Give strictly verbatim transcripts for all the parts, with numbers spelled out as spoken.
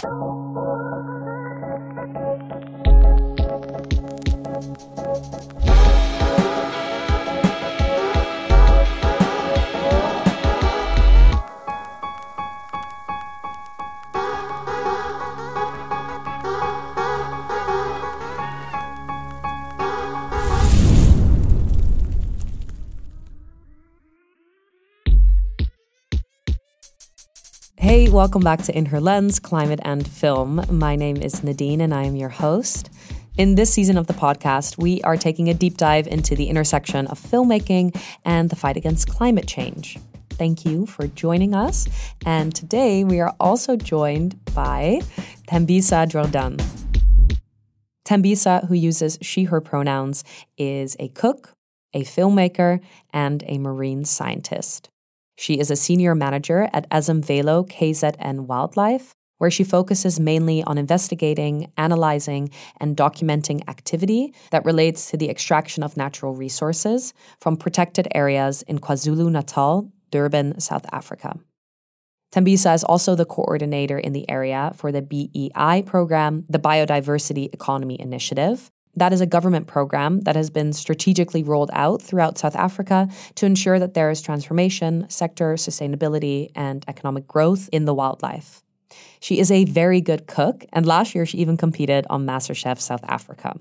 Hey, welcome back to In Her Lens, Climate and Film. My name is Nadine and I am your host. In this season of the podcast, we are taking a deep dive into the intersection of filmmaking and the fight against climate change. Thank you for joining us. And today we are also joined by Thembisa Jordan. Thembisa, who uses she, her pronouns, is a cook, a filmmaker, and a marine scientist. She is a senior manager at Ezemvelo K Z N Wildlife, where she focuses mainly on investigating, analyzing, and documenting activity that relates to the extraction of natural resources from protected areas in KwaZulu-Natal, Durban, South Africa. Thembisa is also the coordinator in the area for the B E I program, the Biodiversity Economy Initiative. That is a government program that has been strategically rolled out throughout South Africa to ensure that there is transformation, sector sustainability, and economic growth in the wildlife. She is a very good cook, and last year she even competed on MasterChef South Africa.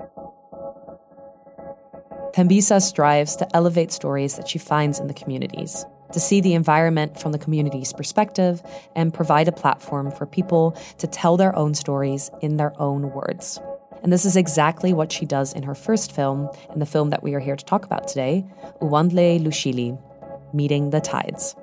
Thembisa strives to elevate stories that she finds in the communities, to see the environment from the community's perspective, and provide a platform for people to tell their own stories in their own words. And this is exactly what she does in her first film, and the film that we are here to talk about today, Uwandle Lushili, Meeting the Tides.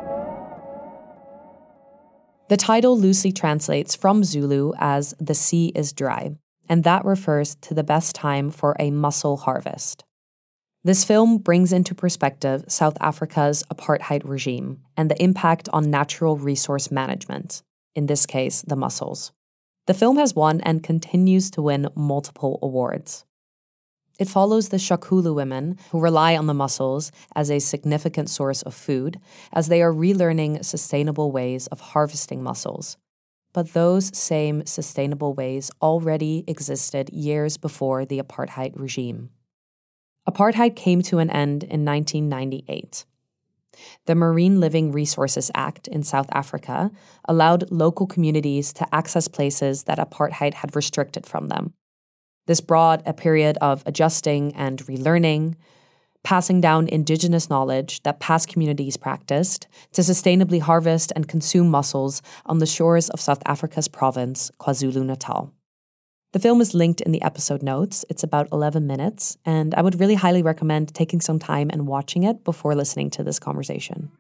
The title loosely translates from Zulu as "the sea is dry," and that refers to the best time for a mussel harvest. This film brings into perspective South Africa's apartheid regime and the impact on natural resource management, in this case, the mussels. The film has won and continues to win multiple awards. It follows the Shakulu women who rely on the mussels as a significant source of food as they are relearning sustainable ways of harvesting mussels. But those same sustainable ways already existed years before the apartheid regime. Apartheid came to an end in nineteen ninety-eight. The Marine Living Resources Act in South Africa allowed local communities to access places that apartheid had restricted from them. This brought a period of adjusting and relearning, passing down indigenous knowledge that past communities practiced to sustainably harvest and consume mussels on the shores of South Africa's province, KwaZulu-Natal. The film is linked in the episode notes. It's about eleven minutes, and I would really highly recommend taking some time and watching it before listening to this conversation.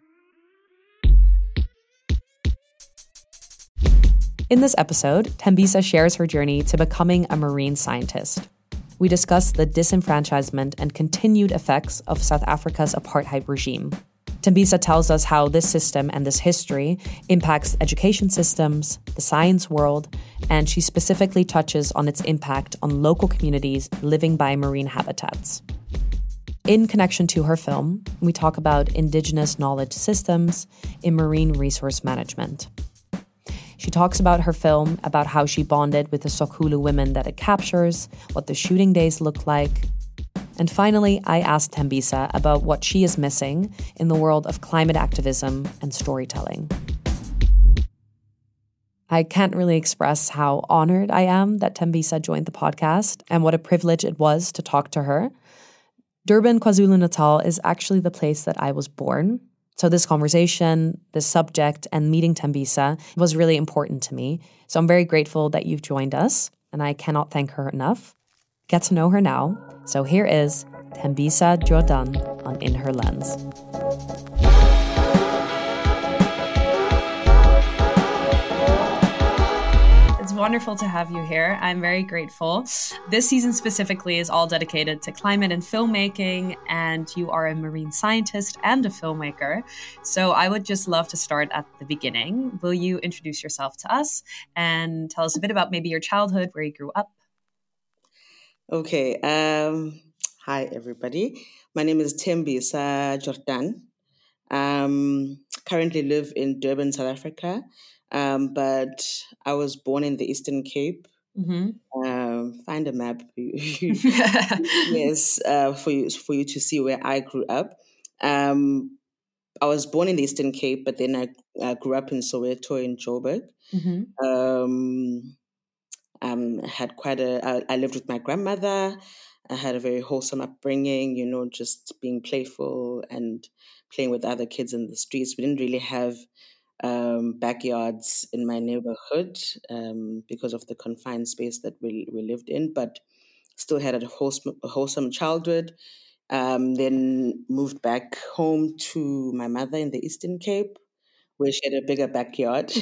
In this episode, Thembisa shares her journey to becoming a marine scientist. We discuss the disenfranchisement and continued effects of South Africa's apartheid regime. Thembisa tells us how this system and this history impacts education systems, the science world, and she specifically touches on its impact on local communities living by marine habitats. In connection to her film, we talk about indigenous knowledge systems in marine resource management. She talks about her film, about how she bonded with the Sokulu women that it captures, what the shooting days look like. And finally, I asked Thembisa about what she is missing in the world of climate activism and storytelling. I can't really express how honored I am that Thembisa joined the podcast and what a privilege it was to talk to her. Durban, KwaZulu-Natal is actually the place that I was born. So this conversation, this subject, and meeting Thembisa was really important to me. So I'm very grateful that you've joined us, and I cannot thank her enough. Get to know her now. So here is Thembisa Jordan on In Her Lens. It's wonderful to have you here. I'm very grateful. This season specifically is all dedicated to climate and filmmaking, and you are a marine scientist and a filmmaker. So I would just love to start at the beginning. Will you introduce yourself to us and tell us a bit about maybe your childhood, where you grew up? Okay. Um, hi, everybody. My name is Thembisa Jordan. Um, currently live in Durban, South Africa. Um, but I was born in the Eastern Cape. Mm-hmm. Um, find a map. Yes, uh, for you for you to see where I grew up. Um, I was born in the Eastern Cape, but then I, I grew up in Soweto in Joburg. Mm-hmm. Um, um, I had quite a. I, I lived with my grandmother. I had a very wholesome upbringing. You know, just being playful and playing with other kids in the streets. We didn't really have um, backyards in my neighborhood um, because of the confined space that we we lived in, but still had a wholesome, a wholesome childhood. Um, then moved back home to my mother in the Eastern Cape, where she had a bigger backyard,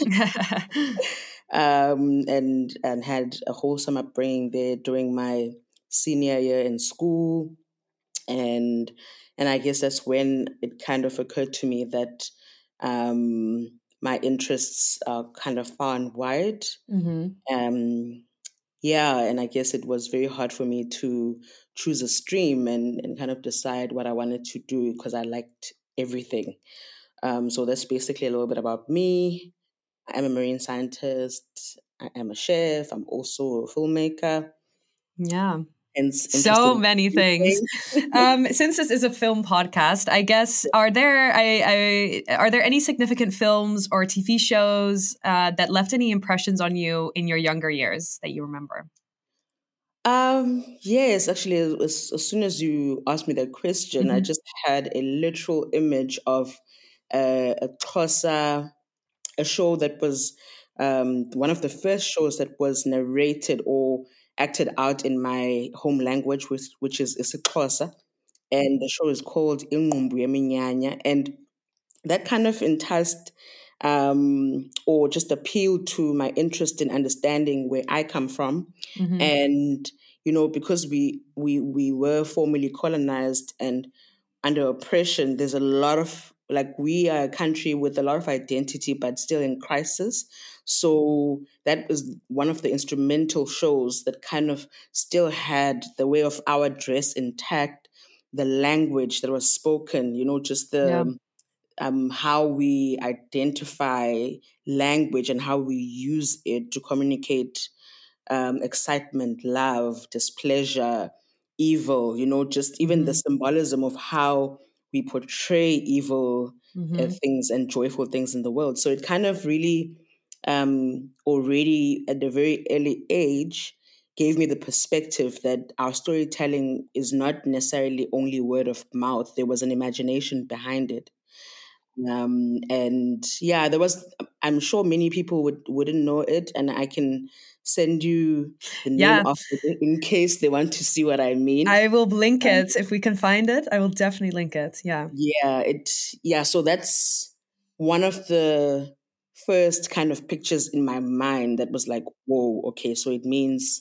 um, and and had a wholesome upbringing there during my senior year in school, and and I guess that's when it kind of occurred to me that um, my interests are kind of far and wide. Mm-hmm. Um, yeah, and I guess it was very hard for me to choose a stream and, and kind of decide what I wanted to do because I liked everything. Um, so that's basically a little bit about me. I'm a marine scientist. I am a chef. I'm also a filmmaker. Yeah. And it's interested So many in things. things. Um, since this is a film podcast, I guess are there I, I are there any significant films or T V shows uh, that left any impressions on you in your younger years that you remember? Um, yes, actually, as, as soon as you asked me that question, I Mm-hmm. just had a literal image of uh, a Xhosa, a show that was um, one of the first shows that was narrated or acted out in my home language, which, which is isiXhosa. And the show is called Inqumbu Yeminyanya. And that kind of enticed um, or just appealed to my interest in understanding where I come from. Mm-hmm. And, you know, because we, we, we were formerly colonized and under oppression, there's a lot of, like, we are a country with a lot of identity, but still in crisis. So that was one of the instrumental shows that kind of still had the way of our dress intact, the language that was spoken, you know, just Yeah. the um, how we identify language and how we use it to communicate um, excitement, love, displeasure, evil, you know, just even the Mm-hmm. symbolism of how we portray evil uh, Mm-hmm. things and joyful things in the world. So it kind of really um, already at a very early age gave me the perspective that our storytelling is not necessarily only word of mouth. There was an imagination behind it. Um, and yeah, there was, I'm sure many people would, wouldn't know it. And I can send you the name Yeah. of it in case they want to see what I mean. I will link Um, it if we can find it. I will definitely link it. Yeah. yeah, it, yeah, so that's one of the first kind of pictures in my mind that was like, whoa, okay, so it means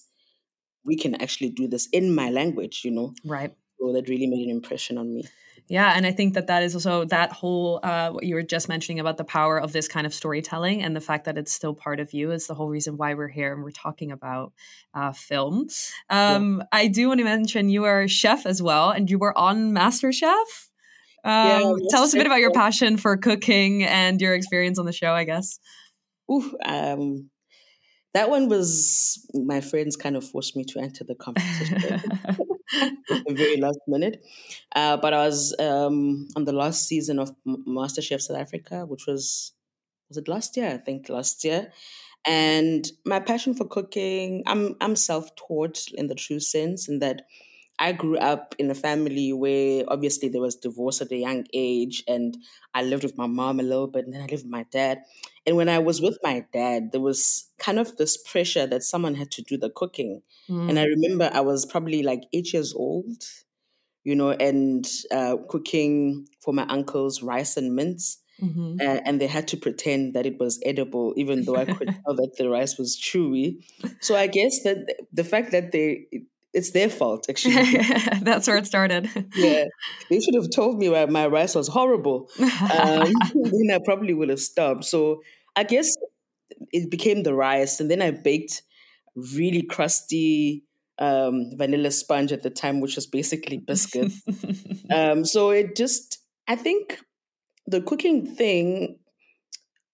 we can actually do this in my language, you know? Right. So that really made an impression on me. Yeah, and I think that that is also that whole uh, what you were just mentioning about the power of this kind of storytelling and the fact that it's still part of you is the whole reason why we're here and we're talking about uh, film. Yeah. Um, I do want to mention you are a chef as well, and you were on MasterChef. Yeah, Um, tell us a bit yes, about your passion for cooking and your experience on the show, I guess. ooh, um, that one was my friends kind of forced me to enter the competition at the very last minute. Uh, but I was um, on the last season of M- MasterChef South Africa, which was was it last year? I think last year. And my passion for cooking, I'm I'm self-taught in the true sense, in that I grew up in a family where obviously there was divorce at a young age, and I lived with my mom a little bit, and then I lived with my dad. And when I was with my dad, there was kind of this pressure that someone had to do the cooking. And I Mm, remember I was probably like eight years old, you know, and uh, cooking for my uncle's rice and mince. hmm Uh, and they had to pretend that it was edible, even though I could tell that the rice was chewy. So I guess that the fact that they, it's their fault actually. That's where it started. Yeah, they should have told me why my rice was horrible. Um, then I probably would have stopped. So I guess it became the rice, and then I baked really crusty um, vanilla sponge at the time, which was basically biscuits. Um, so it just, I think the cooking thing,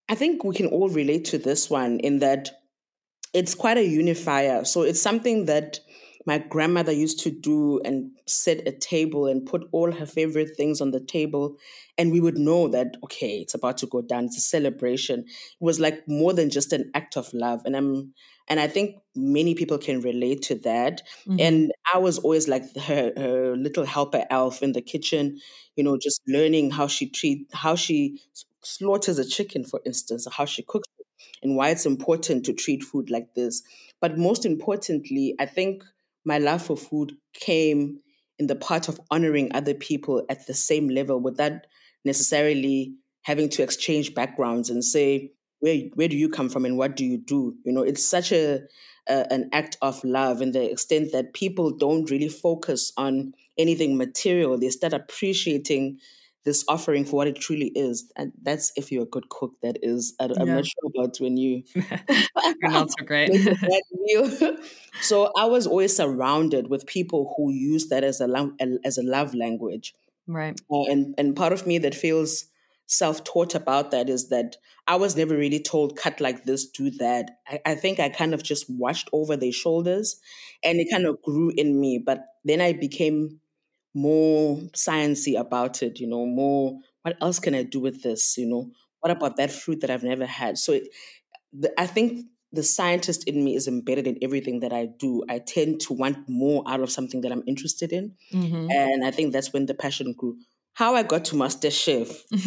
I think we can all relate to this one in that it's quite a unifier. So it's something that my grandmother used to do and set a table and put all her favorite things on the table. And we would know that, okay, it's about to go down. It's a celebration. It was like more than just an act of love. And I'm and I think many people can relate to that. Mm-hmm. And I was always like her, her little helper elf in the kitchen, you know, just learning how she treat how she slaughters a chicken, for instance, or how she cooks and why it's important to treat food like this. But most importantly, I think my love for food came in the part of honoring other people at the same level without necessarily having to exchange backgrounds and say, where, where do you come from and what do you do? You know, it's such a, a an act of love in the extent that people don't really focus on anything material. They start appreciating this offering for what it truly is. And that's if you're a good cook, that is. I, I'm Yeah. not sure about when you You're not so great. make a bad meal. So I was always surrounded with people who use that as a love, as a love language. Right. Uh, and, and part of me that feels self-taught about that is that I was never really told, cut like this, do that. I, I think I kind of just watched over their shoulders and it kind of grew in me. But then I became more sciencey about it, you know, more, what else can I do with this? You know, what about that fruit that I've never had? So it, the, I think the scientist in me is embedded in everything that I do. I tend to want more out of something that I'm interested in. Mm-hmm. And I think that's when the passion grew. How I got to Master Chef,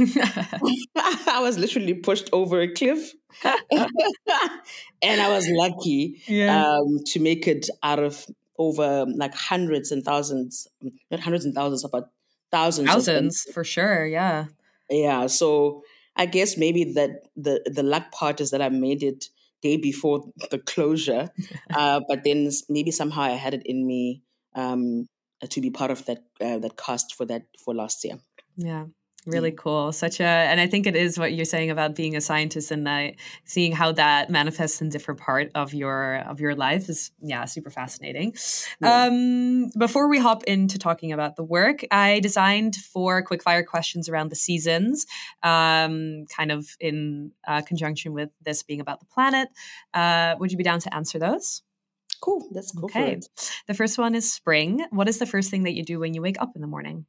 I was literally pushed over a cliff. And I was lucky Yeah. um, to make it out of over like hundreds and thousands, not hundreds and thousands, but thousands of them. Thousands for sure. Yeah. Yeah. So I guess maybe that the, the luck part is that I made it day before the closure. Uh, but then s- maybe somehow I had it in me um, to be part of that uh, that cast for that for last year. Yeah. Yeah. Really cool. Such a, and I think it is what you're saying about being a scientist and that seeing how that manifests in different part of your of your life is, yeah, super fascinating. Yeah. Um, before we hop into talking about the work, I designed four quickfire questions around the seasons, um, kind of in uh, conjunction with this being about the planet. Uh, would you be down to answer those? Cool. Let's go for Okay. it. The first one is spring. What is the first thing that you do when you wake up in the morning?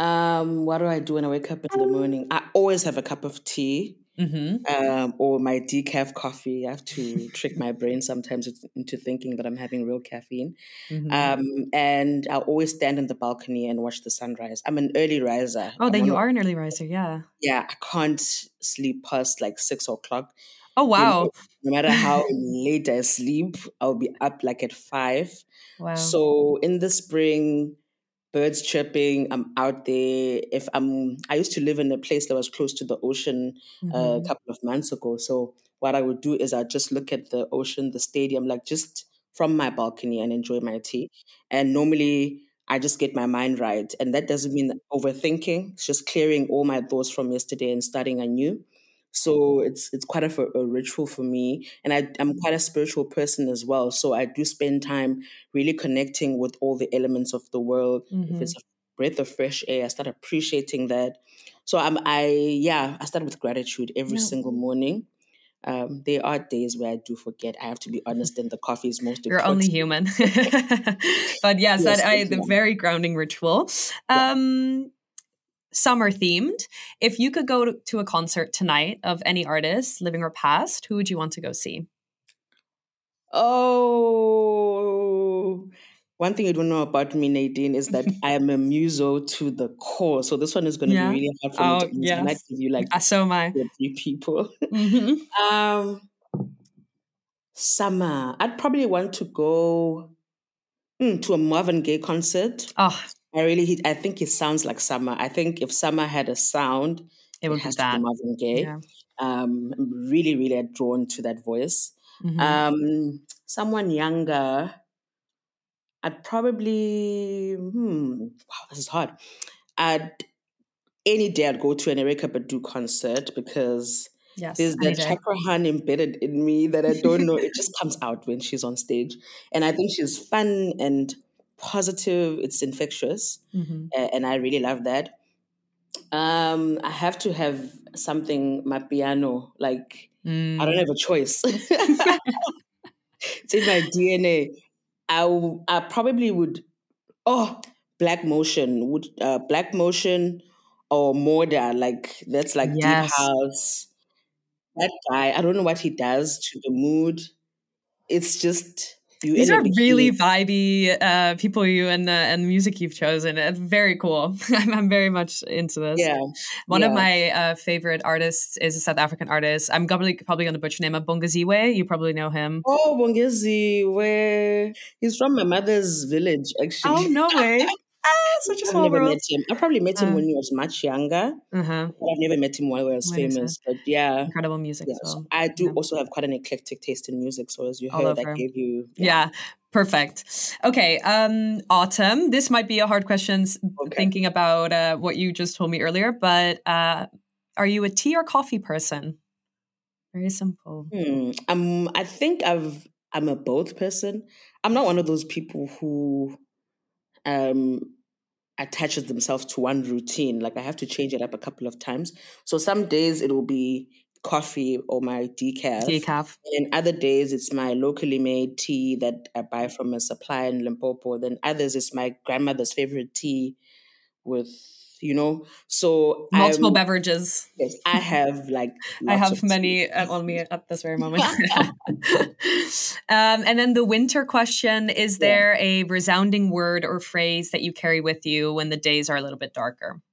Um, what do I do when I wake up in the morning? I always have a cup of tea. Mm-hmm. Um, or my decaf coffee. I have to trick my brain sometimes into thinking that I'm having real caffeine. Mm-hmm. Um, and I'll always stand in the balcony and watch the sunrise. I'm an early riser. Oh, I'm then one you of, are an early riser. Yeah. yeah, I can't sleep past like six o'clock. Oh, You know, wow. no matter how late I sleep, I'll be up like at five. Wow. So in the spring, birds chirping, I'm out there. If I'm, I used to live in a place that was close to the ocean uh, a Mm-hmm. couple of months ago. So what I would do is I'd just look at the ocean, the stadium, like just from my balcony and enjoy my tea. And normally I just get my mind right. And that doesn't mean overthinking. It's just clearing all my thoughts from yesterday and starting anew. So it's it's quite a, a ritual for me, and I, I'm quite a spiritual person as well. So I do spend time really connecting with all the elements of the world. If Mm-hmm. it's a breath of fresh air, I start appreciating that. So I'm I yeah, I start with gratitude every Yeah. single morning. Um, there are days where I do forget. I have to be honest, and the coffee is most You're only important. human. But yes, that Yes, I yes, the yeah. very grounding ritual. Yeah. Um, summer themed. If you could go to, to a concert tonight of any artist, living or past, who would you want to go see? Oh, one thing you don't know about me, Nadine, is that I am a muso to the core. So this one is going to be Yeah. really hard for me to Oh, answer. I might yes. give you like Uh, so am I. two or three people. Mm-hmm. um, Summer. I'd probably want to go mm, to a Marvin Gaye concert. Oh, I really, he, I think it sounds like Summer. I think if Summer had a sound, it it would be has to be that. Marvin Gaye. Yeah. Um, I'm really, really drawn to that voice. Mm-hmm. Um, someone younger. I'd probably, hmm, wow, this is hard. I'd, any day I'd go to an Erykah Badu concert because Yes. there's Any that day. chakrahan embedded in me that I don't know. It just comes out when she's on stage. And I think she's fun and positive. It's infectious. Mm-hmm. a- And I really love that. Um, I have to have something, my piano. Like, I don't Mm. have a choice. It's in my D N A. I, w- I probably would, oh, Black Motion. Would uh, Black Motion or Morda, like, that's like deep Yes. house. That guy, I don't know what he does to the mood. It's just you These in a are really bikini. vibey uh, people you and the and music you've chosen. It's very cool. I'm, I'm very much into this. Yeah, One of yeah. my uh, favorite artists is a South African artist. I'm probably probably going to butcher name of Bongaziwe. You probably know him. Oh, Bongezi, where he's from my mother's village, Oh, actually. no way. Ah, such a I've small never world. met him. I probably met him Uh, when he was much younger, uh-huh. but I've never met him while he was Amazing. famous. But yeah, Incredible music yeah. as So well. I do Yeah. also have quite an eclectic taste in music. So as you All heard, I over. gave you, yeah. Yeah, perfect. Okay, um, Autumn. This might be a hard question s- Okay. thinking about uh, what you just told me earlier, but uh, are you a tea or coffee person? Very simple. Hmm. Um, I think I've I'm a both person. I'm not one of those people who um attaches themselves to one routine. Like I have to change it up a couple of times. So some days it will be coffee or my decaf. Decaf. And other days it's my locally made tea that I buy from a supplier in Limpopo. Then others it's my grandmother's favorite tea with, you know. So I'm Multiple beverages. yes, I have like I lots of have tea. many uh, on me at this very moment. um, and then the winter question, is Yeah. there a resounding word or phrase that you carry with you when the days are a little bit darker?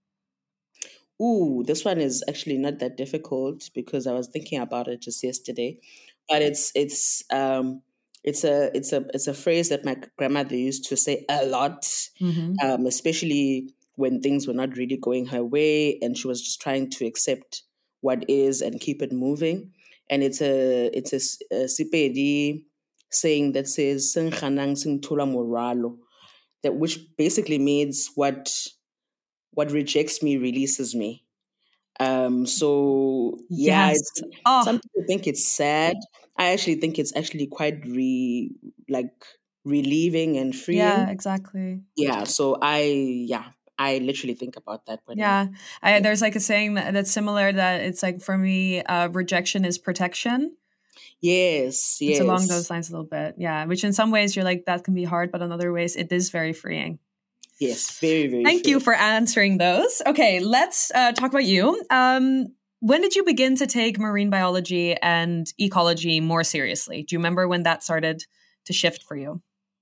Ooh, this one is actually not that difficult because I was thinking about it just yesterday. But it's it's um it's a it's a it's a phrase that my grandmother used to say a lot, Mm-hmm. um, especially when things were not really going her way, and she was just trying to accept what is and keep it moving. And it's a it's a, s- a Sepedi saying that says "Sengganang seng thola moralo," that which basically means what what rejects me releases me. Um, so yeah, Yes. it's, some Oh, people think it's sad. I actually think it's actually quite re like relieving and yeah, freeing. exactly. Yeah. So I yeah, I literally think about that when Yeah, I, yeah. there's like a saying that, that's similar. That it's like for me, uh, rejection is protection. Yes, It's along those yes, lines a little bit. Yeah, which in some ways you're like that can be hard, but in other ways it is very freeing. yes. Very, very Thank you freeing. for answering those. Okay, let's uh, talk about you. Um, when did you begin to take marine biology and ecology more seriously? Do you remember when that started to shift for you?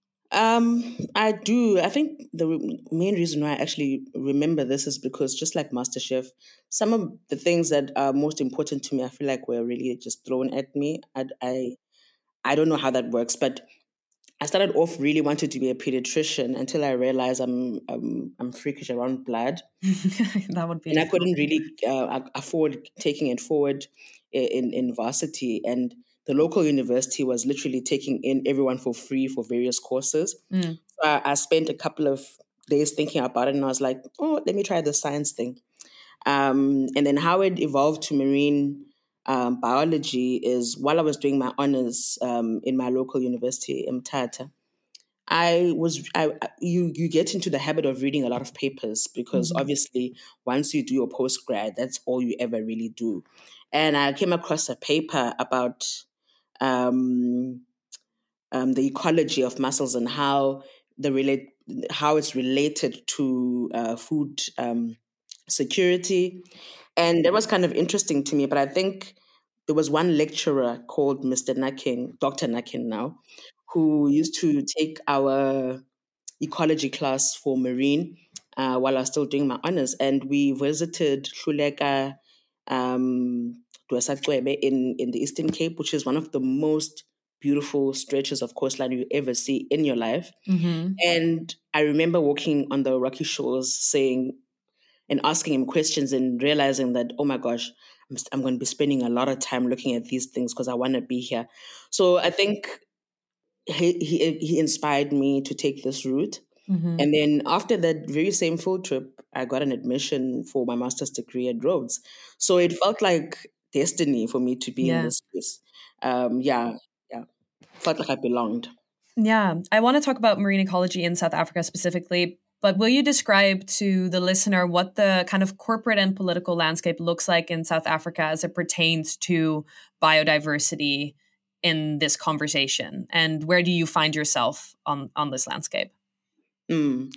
Um, I do. I think the re- main reason why I actually remember this is because just like MasterChef, some of the things that are most important to me, I feel like were really just thrown at me. I, I I don't know how that works, but I started off really wanting to be a pediatrician until I realized I'm I'm, I'm freakish around blood, That would be and I difficult. couldn't really uh, afford taking it forward in in varsity. And the local university was literally taking in everyone for free for various courses. Mm. So I, I spent a couple of days thinking about it, and I was like, oh, let me try the science thing. Um, and then how it evolved to marine um, biology is while I was doing my honors um, in my local university, Mthatha, I was I I- you you get into the habit of reading a lot of papers because Mhm. obviously once you do your postgrad, that's all you ever really do. And I came across a paper about um, um, the ecology of mussels and how the relate how it's related to uh, food um, security, and that was kind of interesting to me. But I think there was one lecturer called Mister Nakin, Doctor Nakin now, who used to take our ecology class for marine uh, while I was still doing my honors, and we visited Hluleka um, Dwesacwebe in in the Eastern Cape, which is one of the most beautiful stretches of coastline you ever see in your life. Mhm. And I remember walking on the rocky shores, saying and asking him questions, and realizing that oh my gosh, I'm, I'm going to be spending a lot of time looking at these things because I want to be here. So I think he, he he inspired me to take this route. Mhm. And then after that very same field trip, I got an admission for my master's degree at Rhodes. So it felt like destiny for me to be in Yeah. this space. Um, yeah, yeah, felt like I belonged. Yeah, I want to talk about marine ecology in South Africa specifically But will you describe to the listener what the kind of corporate and political landscape looks like in South Africa as it pertains to biodiversity in this conversation? And where do you find yourself on, on this landscape? Mm.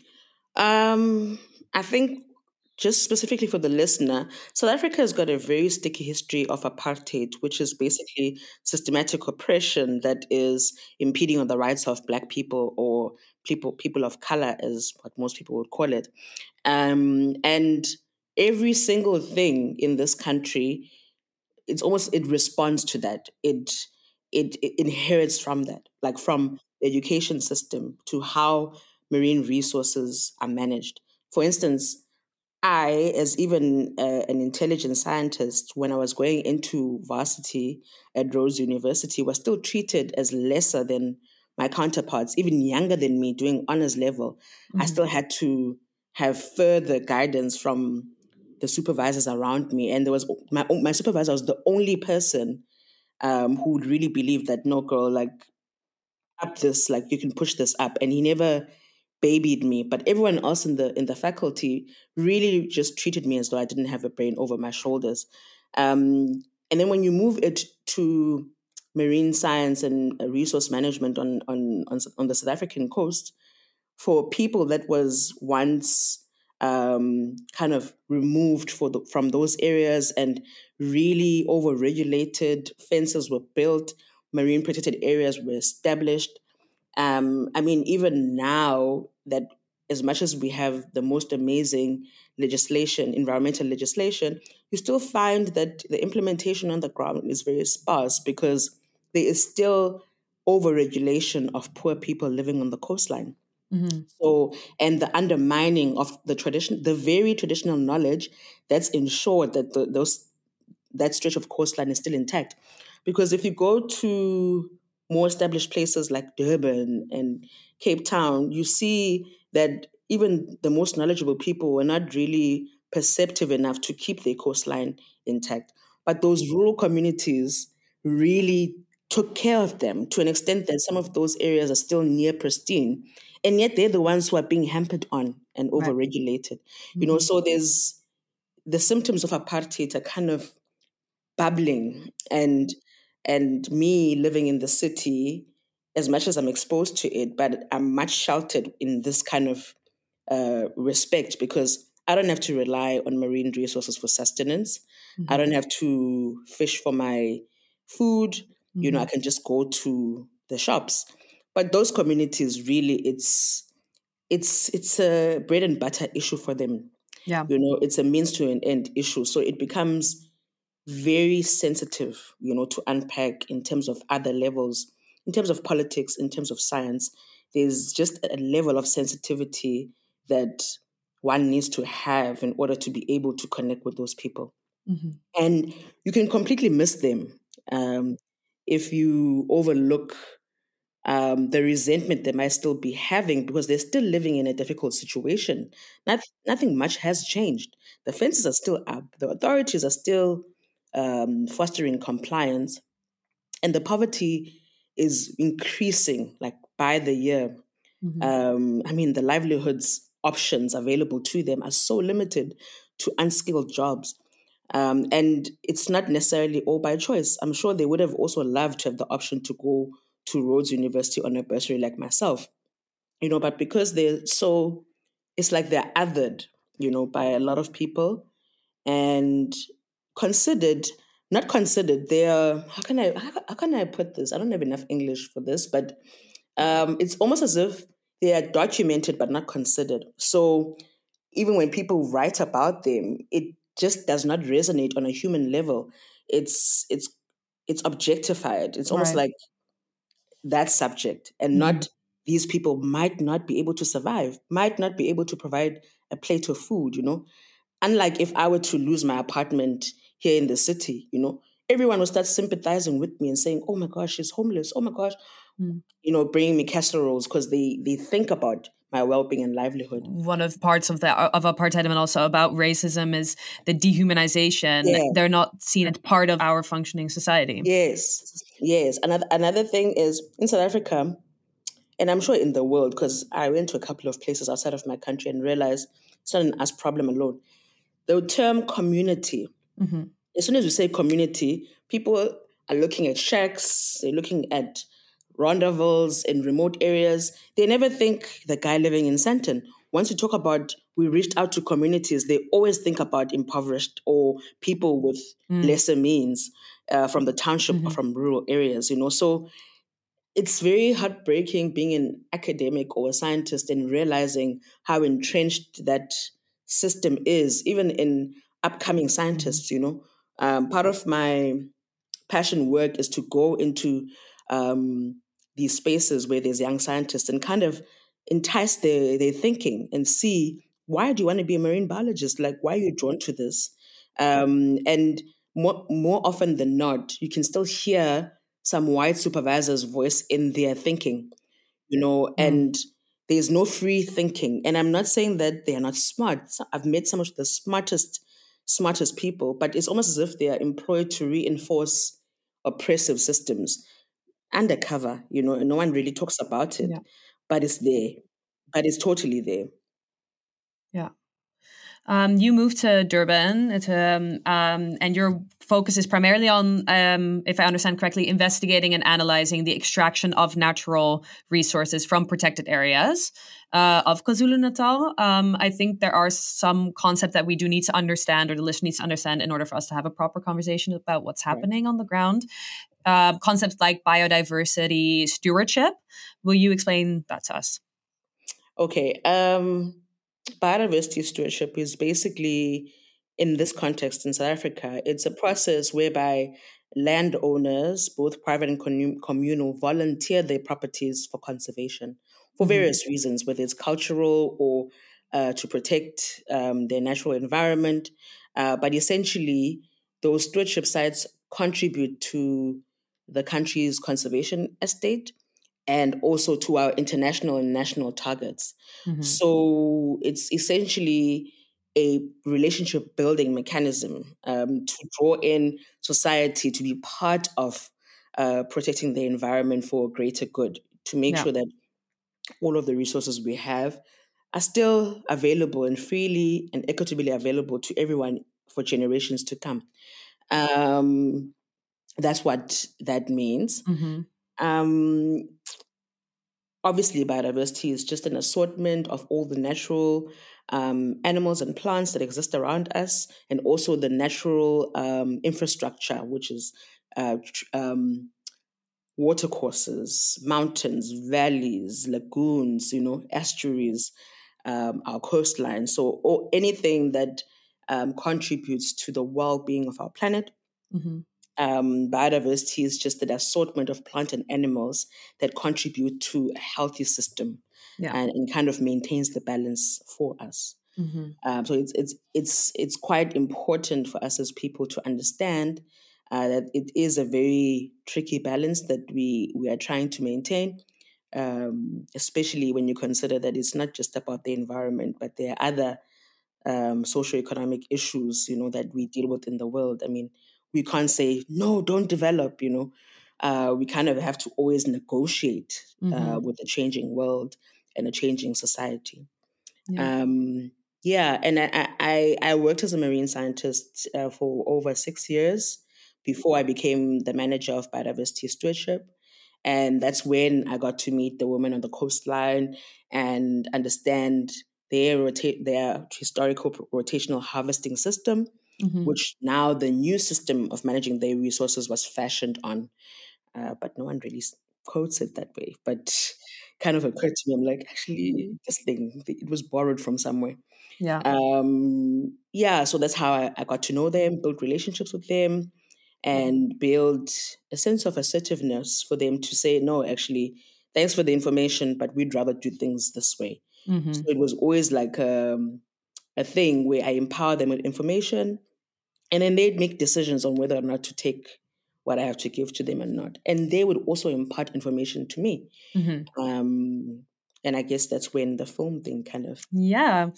Um, I think just specifically for the listener, South Africa has got a very sticky history of apartheid, which is basically systematic oppression that is impeding on the rights of Black people or people people of color, as what most people would call it. Um, and every single thing in this country, it's almost it responds to that. It it, it inherits from that, like from the education system to how marine resources are managed. For instance, I, as even uh, an intelligent scientist, when I was going into varsity at Rhodes University, was still treated as lesser than my counterparts, even younger than me, doing honors level. Mm-hmm. I still had to have further guidance from the supervisors around me, and there was my my supervisor was the only person um, who would really believe that no, girl, like up this, like you can push this up, and he never babied me, but everyone else in the in the faculty really just treated me as though I didn't have a brain over my shoulders. Um, and then when you move it to marine science and resource management on on on, on the South African coast, for people that was once um, kind of removed for the, from those areas and really over-regulated, fences were built, marine protected areas were established. Um, I mean, even now that as much as we have the most amazing legislation, environmental legislation, you still find that the implementation on the ground is very sparse because there is still over-regulation of poor people living on the coastline. Mm-hmm. So, and the undermining of the tradition, the very traditional knowledge that's ensured that the, those that stretch of coastline is still intact. Because if you go to more established places like Durban and Cape Town, you see that even the most knowledgeable people were not really perceptive enough to keep their coastline intact. But those rural communities really took care of them to an extent that some of those areas are still near pristine. And yet they're the ones who are being hampered on and overregulated. Right. You know, mm-hmm. So there's the symptoms of apartheid are kind of bubbling, and and me living in the city, as much as I'm exposed to it, but I'm much sheltered in this kind of uh, respect because I don't have to rely on marine resources for sustenance. Mm-hmm. I don't have to fish for my food. Mm-hmm. You know, I can just go to the shops. But those communities, really, it's it's it's a bread and butter issue for them. Yeah, you know, it's a means to an end issue. So it becomes very sensitive, you know, to unpack in terms of other levels, in terms of politics, in terms of science. There's just a level of sensitivity that one needs to have in order to be able to connect with those people. Mm-hmm. And you can completely miss them um, if you overlook um, the resentment they might still be having because they're still living in a difficult situation. Not, nothing much has changed. The fences are still up. The authorities are still um, fostering compliance. And the poverty is increasing like by the year. Mm-hmm. Um, I mean, the livelihoods options available to them are so limited to unskilled jobs. Um, and it's not necessarily all by choice. I'm sure they would have also loved to have the option to go to Rhodes University on a bursary like myself, you know, but because they're so, it's like they're othered, you know, by a lot of people and considered, not considered, they're, how can I, how, how can I put this? I don't have enough English for this, but um, it's almost as if they are documented but not considered. So even when people write about them, it just does not resonate on a human level. It's it's it's objectified. It's almost right. like that subject and mm-hmm. not these people might not be able to survive, might not be able to provide a plate of food, you know. Unlike if I were to lose my apartment here in the city, you know, everyone will start sympathizing with me and saying, oh my gosh, she's homeless. Oh my gosh, mm. you know, bringing me casseroles because they, they think about my well-being and livelihood. One of parts of the of apartheid and also about racism is the dehumanization. Yeah. They're not seen as part of our functioning society. Yes, yes. Another another thing is in South Africa, and I'm sure in the world, because I went to a couple of places outside of my country and realized it's not an us problem alone. The term community, mm-hmm. as soon as we say community, people are looking at shacks, they're looking at rondavels in remote areas. They never think the guy living in Sandton. Once you talk about we reached out to communities, they always think about impoverished or people with mm. lesser means uh, from the township mm-hmm. or from rural areas, you know. So it's very heartbreaking being an academic or a scientist and realizing how entrenched that system is, even in upcoming scientists, you know. Um, part of my passion work is to go into um, these spaces where there's young scientists and kind of entice their, their thinking and see, why do you want to be a marine biologist? Like, why are you drawn to this? Um, and more, more often than not, you can still hear some white supervisor's voice in their thinking, you know, mm. and there's no free thinking. And I'm not saying that they are not smart. I've met some of the smartest, smartest people, but it's almost as if they are employed to reinforce oppressive systems undercover, you know, and no one really talks about it, yeah. but it's there, but it's totally there. Yeah. Um, you moved to Durban, to, um, um, and your focus is primarily on, um, if I understand correctly, investigating and analyzing the extraction of natural resources from protected areas uh, of KwaZulu-Natal. Um, I think there are some concepts that we do need to understand, or the listener needs to understand, in order for us to have a proper conversation about what's happening right. on the ground. Uh, concepts like biodiversity stewardship. Will you explain that to us? Okay. Um, biodiversity stewardship is basically, in this context in South Africa, it's a process whereby landowners, both private and com- communal, volunteer their properties for conservation for mm-hmm. various reasons, whether it's cultural or uh, to protect um, their natural environment. Uh, but essentially, those stewardship sites contribute to the country's conservation estate and also to our international and national targets. Mm-hmm. So it's essentially a relationship building mechanism um, to draw in society to be part of uh, protecting the environment for a greater good, to make yeah. sure that all of the resources we have are still available and freely and equitably available to everyone for generations to come. Um, that's what that means. Mm-hmm. Um, Obviously, biodiversity is just an assortment of all the natural um, animals and plants that exist around us, and also the natural um, infrastructure, which is uh, um, watercourses, mountains, valleys, lagoons, you know, estuaries, um, our coastline. So or anything that um, contributes to the well-being of our planet. Mm-hmm. Um, biodiversity is just an assortment of plant and animals that contribute to a healthy system yeah. and, and kind of maintains the balance for us. Mm-hmm. Um, so it's it's it's it's quite important for us as people to understand uh, that it is a very tricky balance that we we are trying to maintain, um, especially when you consider that it's not just about the environment, but there are other um, socioeconomic issues, you know, that we deal with in the world. I mean, we can't say, no, don't develop, you know. Uh, we kind of have to always negotiate mm-hmm. uh, with the changing world and a changing society. Yeah, um, yeah and I, I, I worked as a marine scientist uh, for over six years before I became the manager of biodiversity stewardship. And that's when I got to meet the women on the coastline and understand their, rota- their historical rotational harvesting system, mm-hmm. which now the new system of managing their resources was fashioned on. Uh, but no one really quotes it that way. But kind of occurred to me, I'm like, actually, this thing, it was borrowed from somewhere. Yeah. Um, yeah, so that's how I, I got to know them, build relationships with them, and build a sense of assertiveness for them to say, no, actually, thanks for the information, but we'd rather do things this way. Mm-hmm. So it was always like um, a thing where I empower them with information, and then they'd make decisions on whether or not to take what I have to give to them or not. And they would also impart information to me. Mm-hmm. Um, and I guess that's when the film thing kind of... Yeah.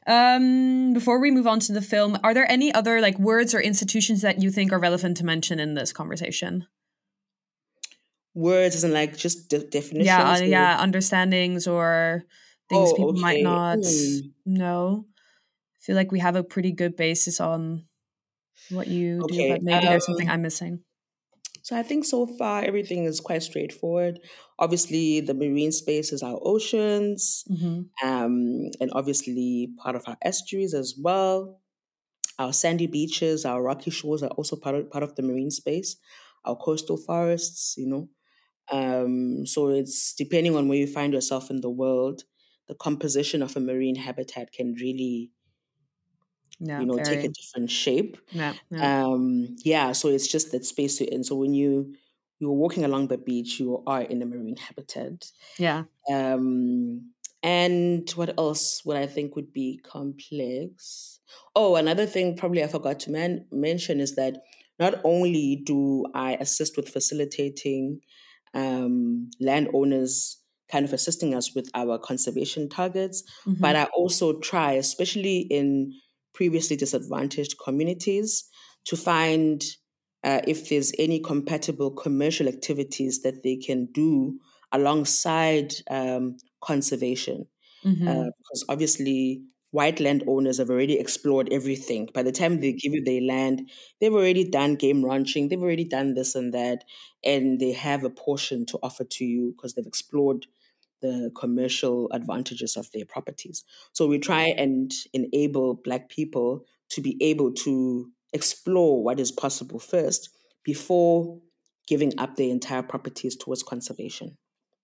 Um, before we move on to the film, are there any other like words or institutions that you think are relevant to mention in this conversation? Words isn't like just de- Yeah, uh, definitions. Or, yeah, understandings or things oh, people might okay. not Hmm. know. I feel like we have a pretty good basis on what you do, Okay. but maybe there's something Um, I'm missing. so I think so far everything is quite straightforward. Obviously, the marine space is our oceans, Hmm. um, and obviously part of our estuaries as well. Our sandy beaches, our rocky shores are also part of, part of the marine space. Our coastal forests, you know. Um, so it's depending on where you find yourself in the world, the composition of a marine habitat can really, Yeah, you know, take a very. different shape. Yeah, yeah, Um, yeah, so it's just that space you're in. So when you you're walking along the beach, you are in a marine habitat. yeah. Um, and what else would I think would be complex? Oh, another thing probably I forgot to man- mention is that not only do I assist with facilitating um, landowners kind of assisting us with our conservation targets, Hmm. but I also try, especially in previously disadvantaged communities, to find uh, if there's any compatible commercial activities that they can do alongside um, conservation. Uh, Hmm. because obviously, white landowners have already explored everything. By the time they give you their land, they've already done game ranching, they've already done this and that, and they have a portion to offer to you because they've explored the commercial advantages of their properties. So we try and enable Black people to be able to explore what is possible first before giving up their entire properties towards conservation.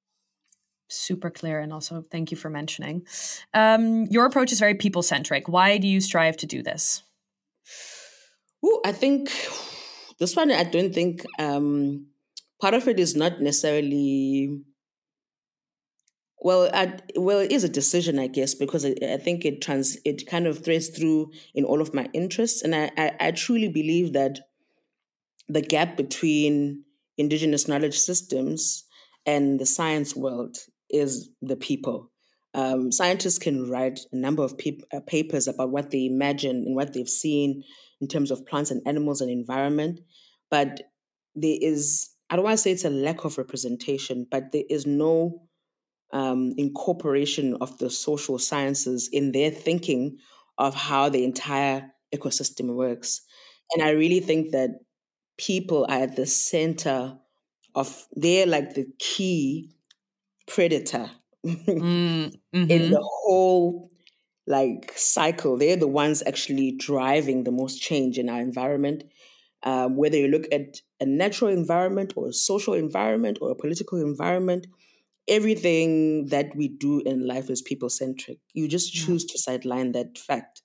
Super clear, and also thank you for mentioning. Um, your approach is very people centric. Why do you strive to do this? Ooh, I think this one, I don't think um, part of it is not necessarily well. I, well, it is a decision, I guess, because I, I think it trans it kind of threads through in all of my interests, and I, I, I truly believe that the gap between indigenous knowledge systems and the science world is the people. Um, scientists can write a number of peop uh, papers about what they imagine and what they've seen in terms of plants and animals and environment, but there is, I don't want to say it's a lack of representation, but there is no um, incorporation of the social sciences in their thinking of how the entire ecosystem works. And I really think that people are at the center of, they're like the key predator in Mm, the hmm. whole like cycle. They're the ones actually driving the most change in our environment. Um, whether you look at a natural environment or a social environment or a political environment, everything that we do in life is people centric. You just Yeah. choose to sideline that fact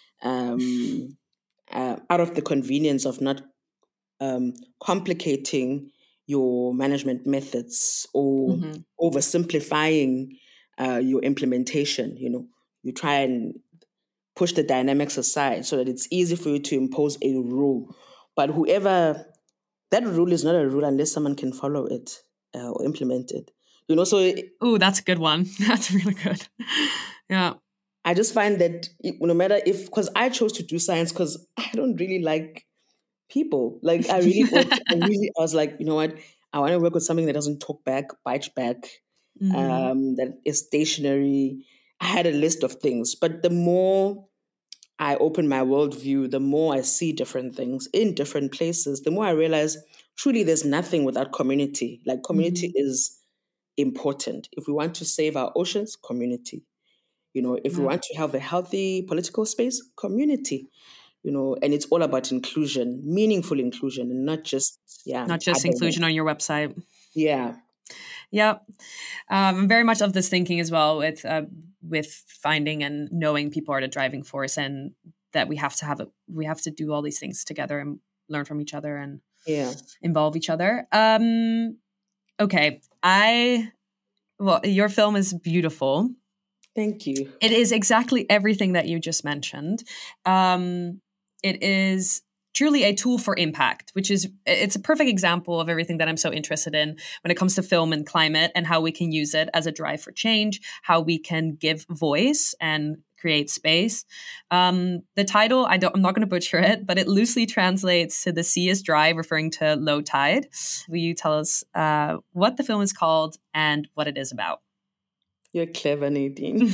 um, uh, out of the convenience of not um, complicating your management methods or Hmm. oversimplifying uh, your implementation. You know, you try and push the dynamics aside so that it's easy for you to impose a rule. But whoever, that rule is not a rule unless someone can follow it uh, or implement it. You know, so it, Oh, that's a good one. That's really good. Yeah. I just find that it- no matter if, because I chose to do science because I don't really like people. Like I really don't. I really, I was like, you know what? I want to work with something that doesn't talk back, bite back, Hmm. um, that is stationary. I had a list of things, but the more I open my worldview, the more I see different things in different places, the more I realize truly there's nothing without community. Like community Hmm. is important. If we want to save our oceans, community. You know, if we Yeah. want to have a healthy political space, community. You know, and it's all about inclusion, meaningful inclusion, and not just, yeah, Not just otherness. inclusion on your website. Yeah. Yeah. Um, I'm very much of this thinking as well with uh, with finding and knowing people are the driving force, and that we have to have a, we have to do all these things together and learn from each other and Yeah. involve each other. Um, okay, I well, your film is beautiful. Thank you. It is exactly everything that you just mentioned. Um, it is truly a tool for impact, which is it's a perfect example of everything that I'm so interested in when it comes to film and climate and how we can use it as a drive for change, how we can give voice and create space. Um, the title, I don't, I'm not going to butcher it, but it loosely translates to "The Sea is Dry," referring to low tide. Will you tell us uh, what the film is called and what it is about? You're clever, Nadine.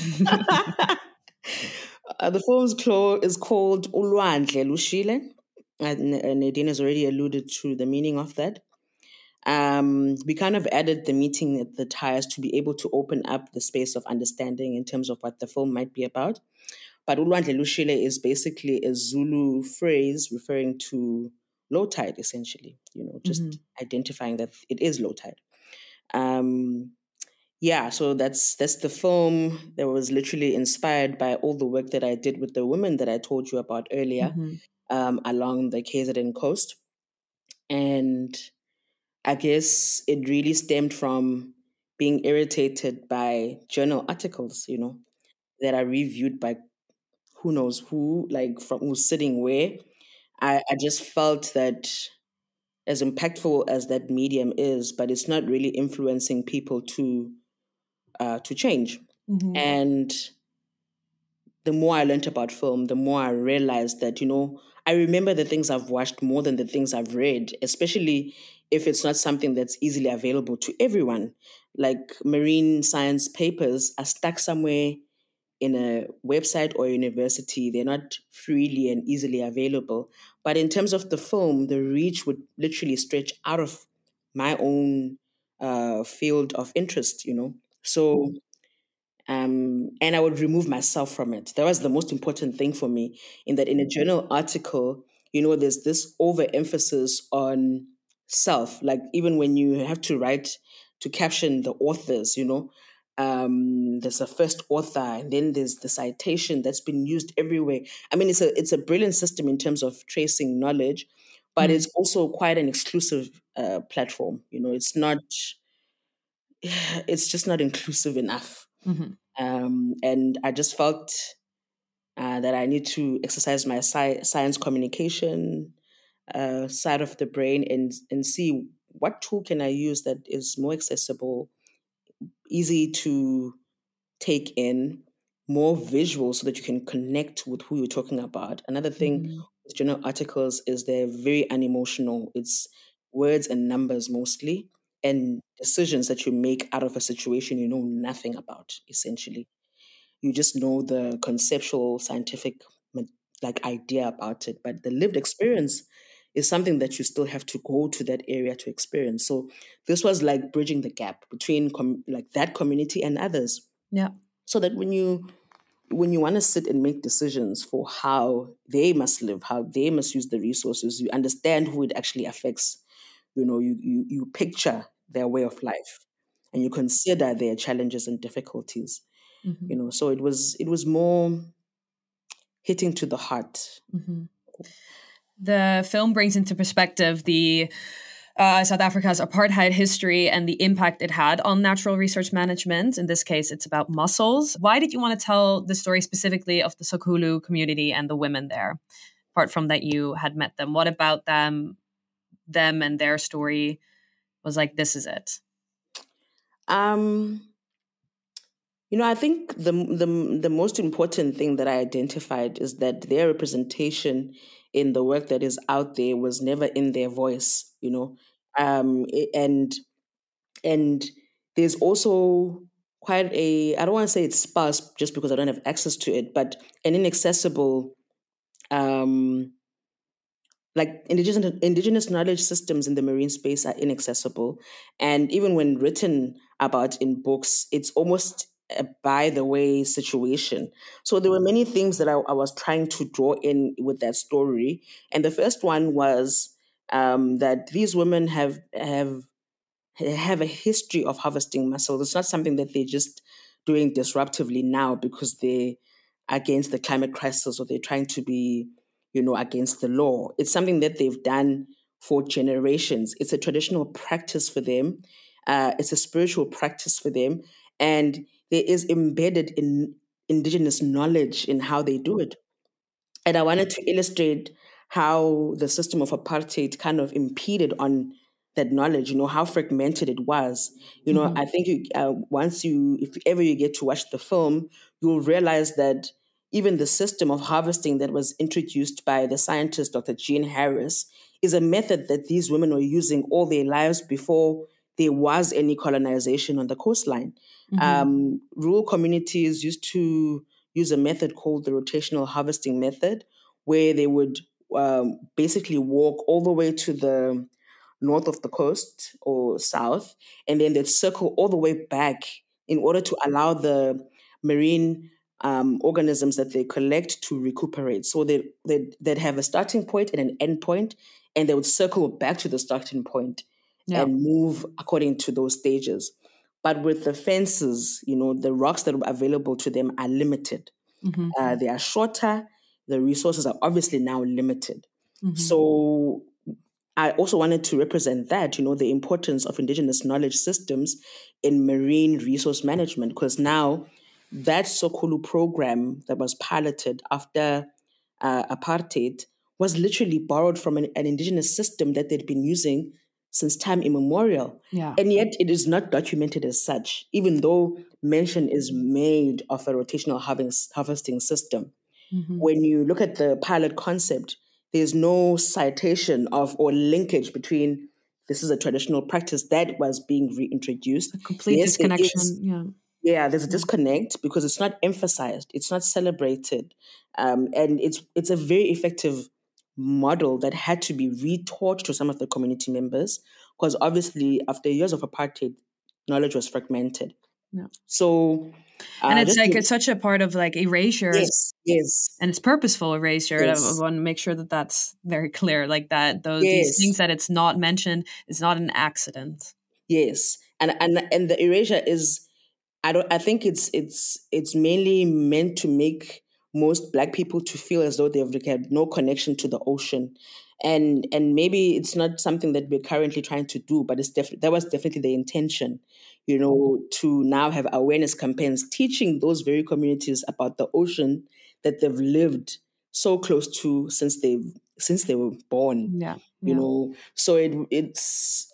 uh, the film's clo- is called Ulwandle Lushile. And uh, Nadine has already alluded to the meaning of that. Um, we kind of added the meeting at the tires to be able to open up the space of understanding in terms of what the film might be about. But Ulwandle Lushile is basically a Zulu phrase referring to low tide, essentially, you know, just mm-hmm. identifying that it is low tide. Um, yeah, so that's that's the film that was literally inspired by all the work that I did with the women that I told you about earlier mm-hmm. um, along the K Z N coast. And I guess it really stemmed from being irritated by journal articles, you know, that are reviewed by who knows who, like from who's sitting where. I, I just felt that as impactful as that medium is, but it's not really influencing people to uh, to change. Mm-hmm. And the more I learned about film, the more I realized that, you know, I remember the things I've watched more than the things I've read, especially if it's not something that's easily available to everyone. Like marine science papers are stuck somewhere in a website or university. They're not freely and easily available. But in terms of the film, the reach would literally stretch out of my own uh, field of interest, you know. So Um, and I would remove myself from it. That was the most important thing for me, in that in a journal article, you know, there's this overemphasis on self. Like even when you have to write to caption the authors, you know, um, there's a first author, and then there's the citation that's been used everywhere. I mean, it's a it's a brilliant system in terms of tracing knowledge, but mm. it's also quite an exclusive uh, platform. You know, it's not. It's just not inclusive enough. Mm-hmm. Um, and I just felt uh, that I need to exercise my sci- science communication uh, side of the brain and and see what tool can I use that is more accessible, easy to take in, more visual, so that you can connect with who you're talking about. Another thing mm-hmm. with journal articles is they're very unemotional. It's words and numbers mostly, and decisions that you make out of a situation you know nothing about, essentially. You just know the conceptual, scientific, like idea about it, but the lived experience is something that you still have to go to that area to experience. So this was like bridging the gap between com- like that community and others. Yeah. So that when you when you want to sit and make decisions for how they must live, how they must use the resources, you understand who it actually affects. You know, you you you picture their way of life, and you consider their challenges and difficulties. Mm-hmm. You know, so it was it was more hitting to the heart. Mm-hmm. The film brings into perspective the uh, South Africa's apartheid history and the impact it had on natural resource management. In this case, it's about mussels. Why did you want to tell the story specifically of the Sokulu community and the women there? Apart from that you had met them, what about them, them and their story was like, this is it? Um, you know, I think the the the most important thing that I identified is that their representation in the work that is out there was never in their voice. You know, um, and and there's also quite a, I don't want to say it's sparse just because I don't have access to it, but an inaccessible, um, like indigenous indigenous knowledge systems in the marine space are inaccessible. And even when written about in books, it's almost a by the way situation. So there were many things that I, I was trying to draw in with that story. And the first one was um, that these women have have have a history of harvesting mussels. It's not something that they're just doing disruptively now because they're against the climate crisis or they're trying to be, you know, against the law. It's something that they've done for generations. It's a traditional practice for them. Uh, it's a spiritual practice for them. And there is embedded in indigenous knowledge in how they do it. And I wanted to illustrate how the system of apartheid kind of impeded on that knowledge, you know, how fragmented it was. You know, mm-hmm. I think you, uh, once you, if ever you get to watch the film, you'll realize that even the system of harvesting that was introduced by the scientist Doctor Jean Harris is a method that these women were using all their lives before there was any colonization on the coastline. Mm-hmm. Um, rural communities used to use a method called the rotational harvesting method, where they would um, basically walk all the way to the north of the coast or south, and then they'd circle all the way back in order to allow the marine um, organisms that they collect to recuperate. So they, they'd, they'd have a starting point and an end point, and they would circle back to the starting point yeah. and move according to those stages. But with the fences, you know, the rocks that are available to them are limited. Mm-hmm. Uh, they are shorter. The resources are obviously now limited. Mm-hmm. So I also wanted to represent that, you know, the importance of indigenous knowledge systems in marine resource management, because now that Sokolo program that was piloted after uh, apartheid was literally borrowed from an, an indigenous system that they'd been using since time immemorial. Yeah. And yet it is not documented as such, even though mention is made of a rotational harvesting system. Mm-hmm. When you look at the pilot concept, there's no citation of or linkage between this is a traditional practice that was being reintroduced. A complete yes, disconnection. Yeah. Yeah, there's a disconnect because it's not emphasized, it's not celebrated. Um, and it's it's a very effective model that had to be retaught to some of the community members, because obviously after years of apartheid, knowledge was fragmented. Yeah. So uh, and it's like to, it's such a part of like erasure. Yes, yes. And it's purposeful erasure. Yes. I want to make sure that that's very clear, like that those yes. these things that it's not mentioned, it's not an accident. Yes. And and and the erasure is I don't I think it's it's it's mainly meant to make most Black people to feel as though they've had no connection to the ocean. And and maybe it's not something that we're currently trying to do, but it's definitely that was definitely the intention, you know, to now have awareness campaigns teaching those very communities about the ocean that they've lived so close to since they've since they were born. Yeah. You yeah. know, so it it's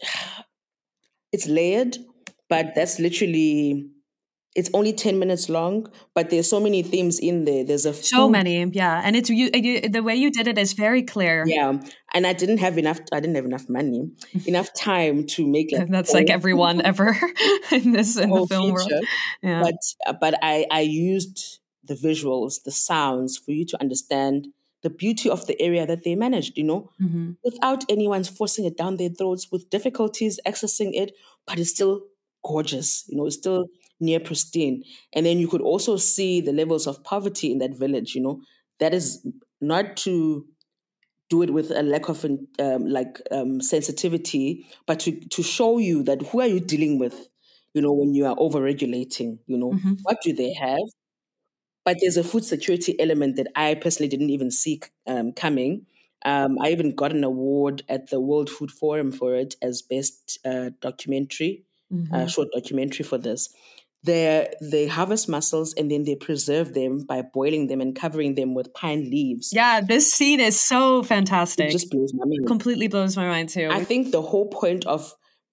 it's layered, but that's literally it's only ten minutes long, but there's so many themes in there. There's a so food. many, yeah, and it's you, you. The way you did it is very clear. Yeah, and I didn't have enough. I didn't have enough money, enough time to make like. That's like everyone ever in this in the film feature. world. Yeah, but but I I used the visuals, the sounds for you to understand the beauty of the area that they managed. You know, mm-hmm. without anyone forcing it down their throats, with difficulties accessing it, but it's still gorgeous. You know, it's still near pristine. And then you could also see the levels of poverty in that village, you know. That is not to do it with a lack of um, like um, sensitivity, but to, to show you that who are you dealing with, you know, when you are over-regulating, you know, mm-hmm. what do they have? But there's a food security element that I personally didn't even see um, coming. Um, I even got an award at the World Food Forum for it as best uh, documentary, mm-hmm. uh, short documentary for this. They they harvest mussels and then they preserve them by boiling them and covering them with pine leaves. Yeah, this scene is so fantastic. It just blows my mind. Completely blows my mind too. I think the whole point of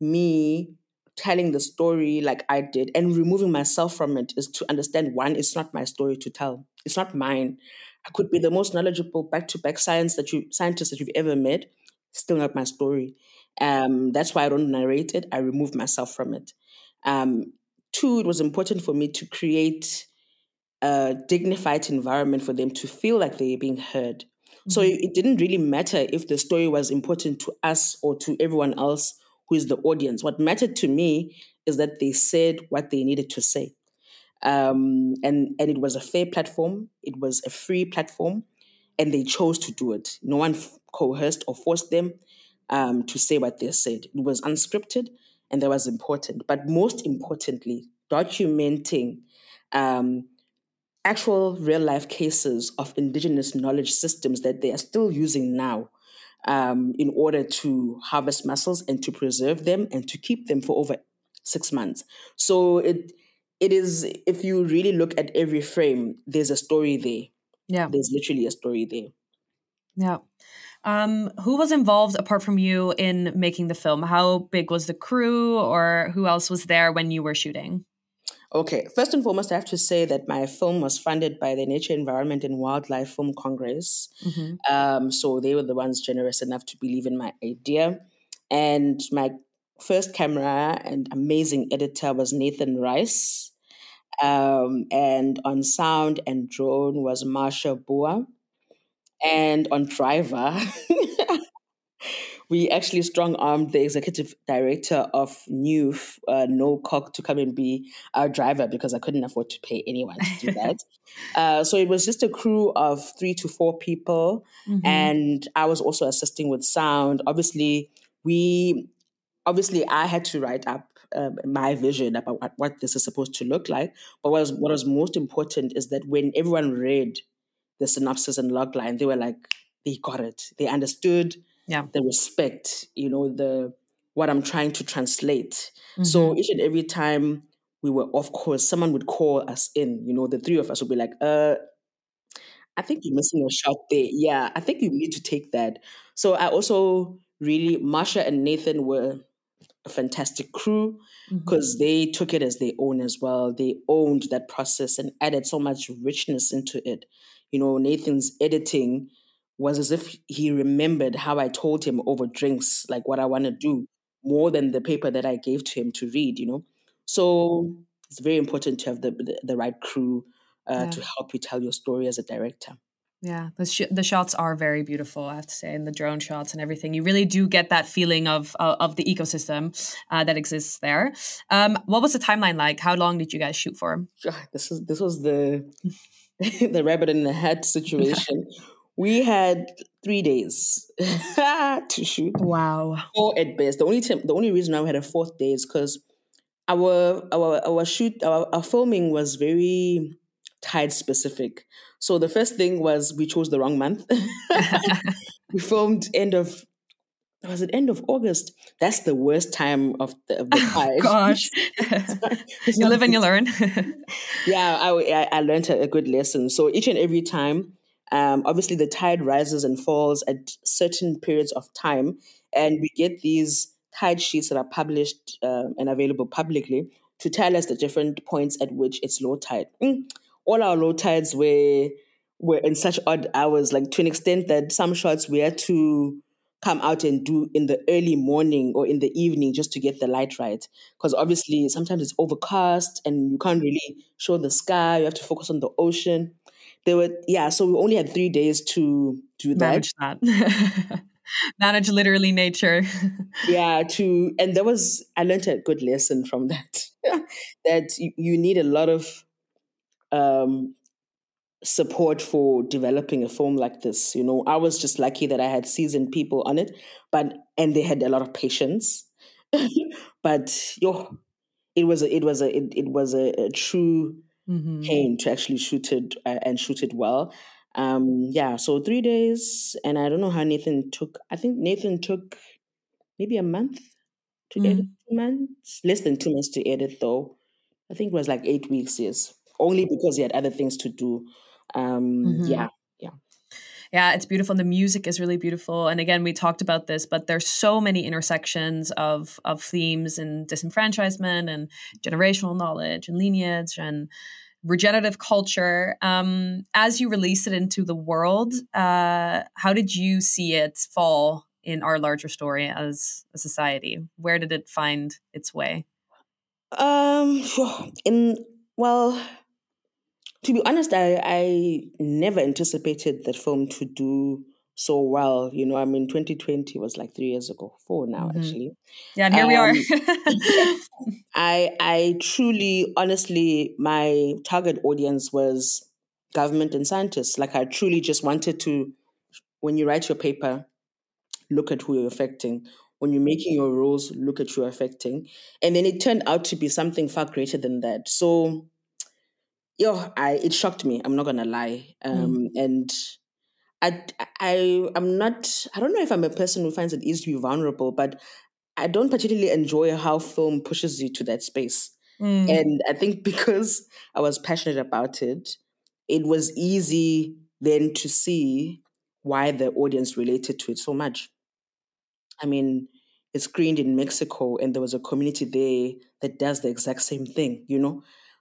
me telling the story like I did and removing myself from it is to understand, one, it's not my story to tell. It's not mine. I could be the most knowledgeable back-to-back science that you scientist that you've ever met. Still not my story. Um, that's why I don't narrate it. I remove myself from it. Um, two, it was important for me to create a dignified environment for them to feel like they're being heard. Mm-hmm. So it, it didn't really matter if the story was important to us or to everyone else who is the audience. What mattered to me is that they said what they needed to say. Um, and, and it was a fair platform. It was a free platform. And they chose to do it. No one f- coerced or forced them um, to say what they said. It was unscripted, and that was important. But most importantly, documenting um, actual real-life cases of indigenous knowledge systems that they are still using now um, in order to harvest mussels and to preserve them and to keep them for over six months. So it it is, if you really look at every frame, there's a story there. Yeah. There's literally a story there. Yeah. Um, who was involved apart from you in making the film? How big was the crew, or who else was there when you were shooting? Okay, first and foremost, I have to say that my film was funded by the Nature, Environment, and Wildlife Film Congress. Mm-hmm. Um, so they were the ones generous enough to believe in my idea. And my first camera and amazing editor was Nathan Rice. Um, and on sound and drone was Marsha Bua. And on driver, we actually strong armed the executive director of New uh, No Cock to come and be our driver because I couldn't afford to pay anyone to do that. uh, so it was just a crew of three to four people, Mm-hmm. and I was also assisting with sound. Obviously, we obviously I had to write up um, my vision about what, what this is supposed to look like. But what was what was most important is that when everyone read the synopsis and logline, they were like, they got it. They understood Yeah. the respect, you know, the what I'm trying to translate. So Mm-hmm. each and every time we were off course, someone would call us in, you know, the three of us would be like, uh, I think you're missing a shot there. Yeah, I think you need to take that. So I also really, Marsha and Nathan were a fantastic crew Mm-hmm. because they took it as their own as well. They owned that process and added so much richness into it. You know, Nathan's editing was as if he remembered how I told him over drinks, like what I want to do, more than the paper that I gave to him to read, you know. So it's very important to have the, the, the right crew uh, Yeah. to help you tell your story as a director. Yeah, the sh- the shots are very beautiful, I have to say, and the drone shots and everything. You really do get that feeling of uh, of the ecosystem uh, that exists there. Um, what was the timeline like? How long did you guys shoot for? Ah, This is this was the the rabbit in the hat situation. We had three days to shoot, Wow. four at best. The only time, the only reason why we had a fourth day is because our our our shoot our, our filming was very tide specific. So the first thing was we chose the wrong month. We filmed end of was it end of August? That's the worst time of the of the Oh, tide. gosh. It's You not live and you good. learn. Yeah, I, I, I learned a, a good lesson. So each and every time, um, obviously the tide rises and falls at certain periods of time, and we get these tide sheets that are published uh, and available publicly to tell us the different points at which it's low tide. Mm. All our low tides were were in such odd hours, like to an extent that some shots we had to come out and do in the early morning or in the evening just to get the light right. Because obviously sometimes it's overcast and you can't really show the sky. You have to focus on the ocean. There were yeah, so we only had three days to do that. Manage that. Manage literally nature. Yeah, to and there was I learned a good lesson from that. That you, you need a lot of um support for developing a film like this. You know, I was just lucky that I had seasoned people on it, but and they had a lot of patience. But yo, it was a, it was a it, it was a, a true Hmm. pain to actually shoot it uh, and shoot it well. Um, yeah, so three days, and I don't know how Nathan took. I think Nathan took maybe a month to edit. Mm. Two months, less than two months to edit, though. I think it was like eight weeks. Yes, only because he had other things to do. Um, Hmm. yeah, yeah. Yeah, it's beautiful. And the music is really beautiful. And again, we talked about this, but there's so many intersections of of themes and disenfranchisement and generational knowledge and lineage and regenerative culture. Um, as you release it into the world, uh, how did you see it fall in our larger story as a society? Where did it find its way? Um, in well, to be honest, I I never anticipated that film to do so well. You know, I mean, twenty twenty was like three years ago, four now Hmm. actually. Yeah, and here we are. Um, I I truly, honestly, my target audience was government and scientists. Like I truly just wanted to, when you write your paper, look at who you're affecting. When you're making your rules, look at who you're affecting. And then it turned out to be something far greater than that. So, yo, I it shocked me. I'm not gonna lie. Mm. Um, and I, I, I'm not. I don't know if I'm a person who finds it easy to be vulnerable, but I don't particularly enjoy how film pushes you to that space. Mm. And I think because I was passionate about it, it was easy then to see why the audience related to it so much. I mean, it screened in Mexico, and there was a community there that does the exact same thing, you know?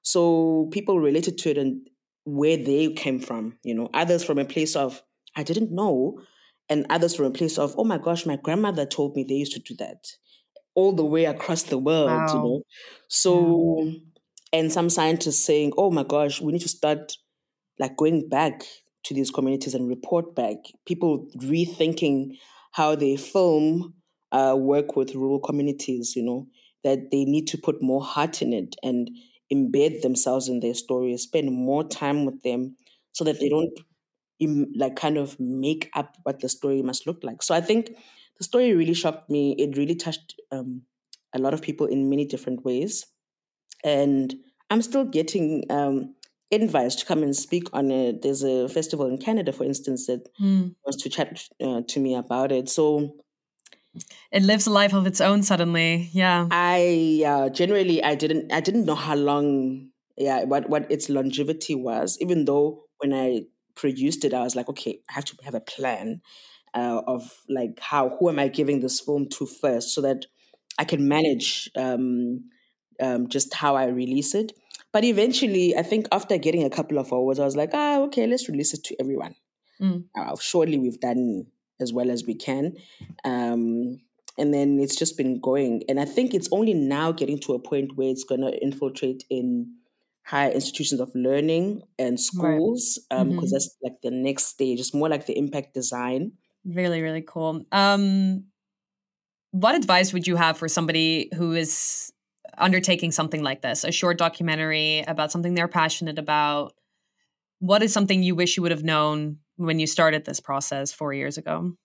So people related to it and where they came from, you know, others from a place of, I didn't know, and others from a place of, oh my gosh, my grandmother told me they used to do that, all the way across the world, you Wow. know. Yeah. So, and some scientists saying, oh my gosh, we need to start like going back to these communities and report back. People rethinking how they film uh, work with rural communities, you know, that they need to put more heart in it and embed themselves in their stories, spend more time with them so that they don't im- like kind of make up what the story must look like. So I think the story really shocked me. It really touched um, a lot of people in many different ways. And I'm still getting um, invites to come and speak on it. There's a festival in Canada, for instance, that Mm. wants to chat uh, to me about it. So It lives a life of its own suddenly. Yeah. I uh, generally I didn't I didn't know how long yeah what what its longevity was. Even though when I produced it, I was like, okay, I have to have a plan uh, of like how who am I giving this film to first, so that I can manage um, um, just how I release it. But eventually, I think after getting a couple of awards, I was like, ah, okay, let's release it to everyone. Mm. Uh, surely we've done as well as we can. Um, and then it's just been going. And I think it's only now getting to a point where it's going to infiltrate in higher institutions of learning and Right. schools, because um, Hmm. that's like the next stage. It's more like the impact design. Really, really cool. Um, what advice would you have for somebody who is undertaking something like this, a short documentary about something they're passionate about? What is something you wish you would have known when you started this process four years ago?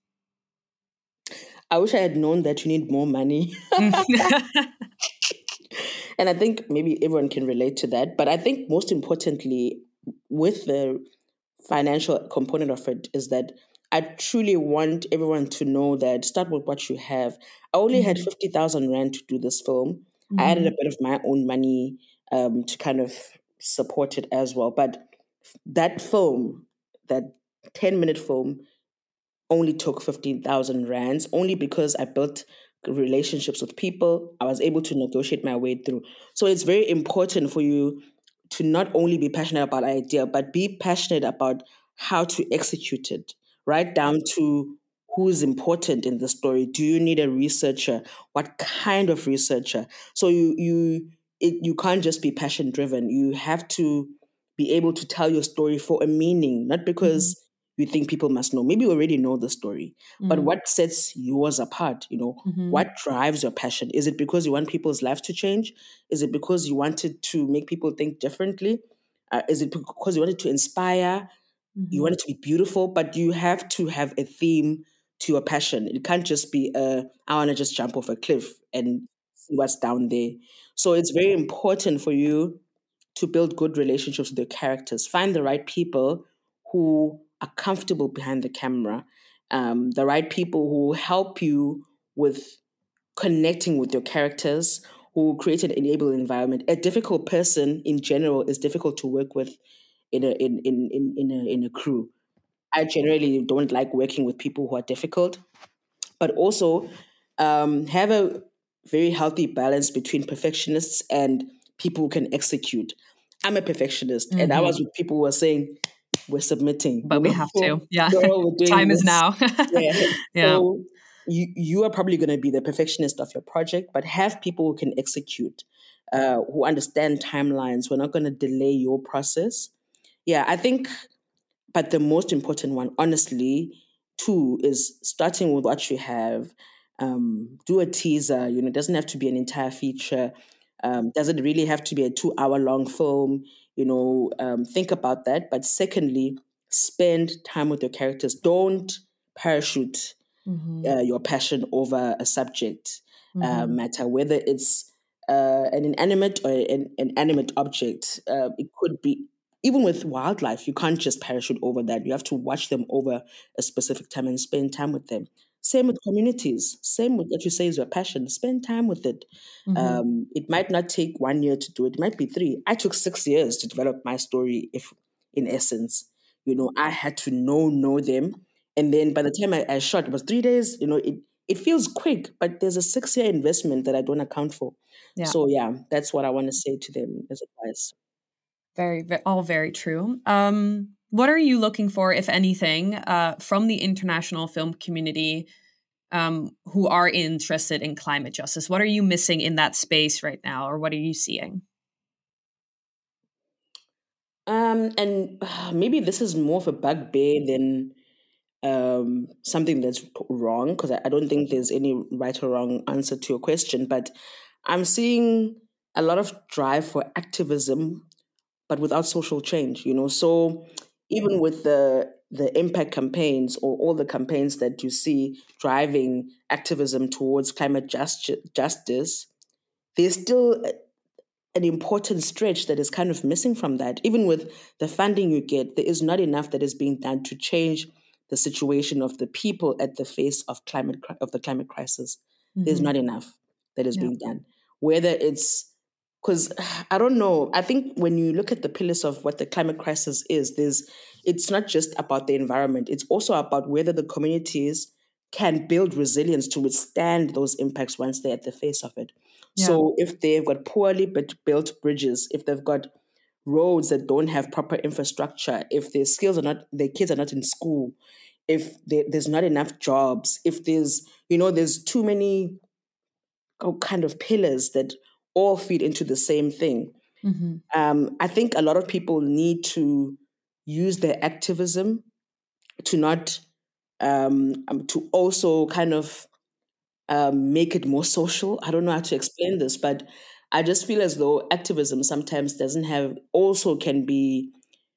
I wish I had known that you need more money. And I think maybe everyone can relate to that. But I think most importantly, with the financial component of it, is that I truly want everyone to know that start with what you have. I only had Mhm. fifty thousand Rand to do this film. I added a Mhm. bit of my own money um, to kind of support it as well. But that film, that ten minute film, only took fifteen thousand rands only because I built relationships with people. I was able to negotiate my way through. So it's very important for you to not only be passionate about an idea, but be passionate about how to execute it, right down to who's important in the story. Do you need a researcher? What kind of researcher? So you you it, you can't just be passion driven. You have to be able to tell your story for a meaning, not Mhm. because you think people must know. Maybe you already know the story, but Mm. what sets yours apart? You know, Mhm. what drives your passion? Is it because you want people's lives to change? Is it because you wanted to make people think differently? Uh, is it because you wanted to inspire? You Mhm. want it to be beautiful, but you have to have a theme to your passion. It can't just be, uh, I want to just jump off a cliff and see what's down there. So it's very important for you to build good relationships with your characters. Find the right people who are comfortable behind the camera, um, the right people who help you with connecting with your characters, who create an enable environment. A difficult person in general is difficult to work with in a in in in, in a in a crew. I generally don't like working with people who are difficult, but also um, have a very healthy balance between perfectionists and people who can execute. I'm a perfectionist, and I was Mhm. with people who were saying, we're submitting, you But we know, have to. Yeah. girl, we're The doing time is this. now. Yeah. Yeah. So you, you are probably going to be the perfectionist of your project, but have people who can execute, uh, who understand timelines, who are not going to delay your process. Yeah, I think but the most important one, honestly, too, is starting with what you have. Um, do a teaser. You know, it doesn't have to be an entire feature. Um, doesn't really have to be a two-hour long film. You know, um, think about that. But secondly, spend time with your characters. Don't parachute Mhm. uh, your passion over a subject uh, Mhm. matter, whether it's uh, an inanimate or an, an animate object. Uh, it could be, even with wildlife, you can't just parachute over that. You have to watch them over a specific time and spend time with them. Same with communities. Same with what you say is your passion. Spend time with it. Mhm. Um, it might not take one year to do it. It might be three. I took six years to develop my story. If, in essence, you know, I had to know know them, and then by the time I, I shot, it was three days. You know, it it feels quick, but there's a six year investment that I don't account for. Yeah. So yeah, that's what I want to say to them as advice. Very, ve- all very true. Um, what are you looking for, if anything, uh, from the international film community um, who are interested in climate justice? What are you missing in that space right now, or what are you seeing? Um, and uh, maybe this is more of a bugbear than um, something that's wrong, because I, I don't think there's any right or wrong answer to your question. But I'm seeing a lot of drive for activism, but without social change. You know, so even with the the impact campaigns or all the campaigns that you see driving activism towards climate just, justice, there's still an important stretch that is kind of missing from that. Even with the funding you get, there is not enough that is being done to change the situation of the people at the face of climate cri- of the climate crisis. There's Mm-hmm. not enough that is Yeah. being done. Whether it's because I don't know. I think when you look at the pillars of what the climate crisis is, there's it's not just about the environment. It's also about whether the communities can build resilience to withstand those impacts once they're at the face of it. Yeah. So if they've got poorly but built bridges, if they've got roads that don't have proper infrastructure, if their skills are not, their kids are not in school, if there, there's not enough jobs, if there's, you know, there's too many kind of pillars that all feed into the same thing. Mm-hmm. Um, I think a lot of people need to use their activism to not um, um, to also kind of um, make it more social. I don't know how to explain this, but I just feel as though activism sometimes doesn't have also can be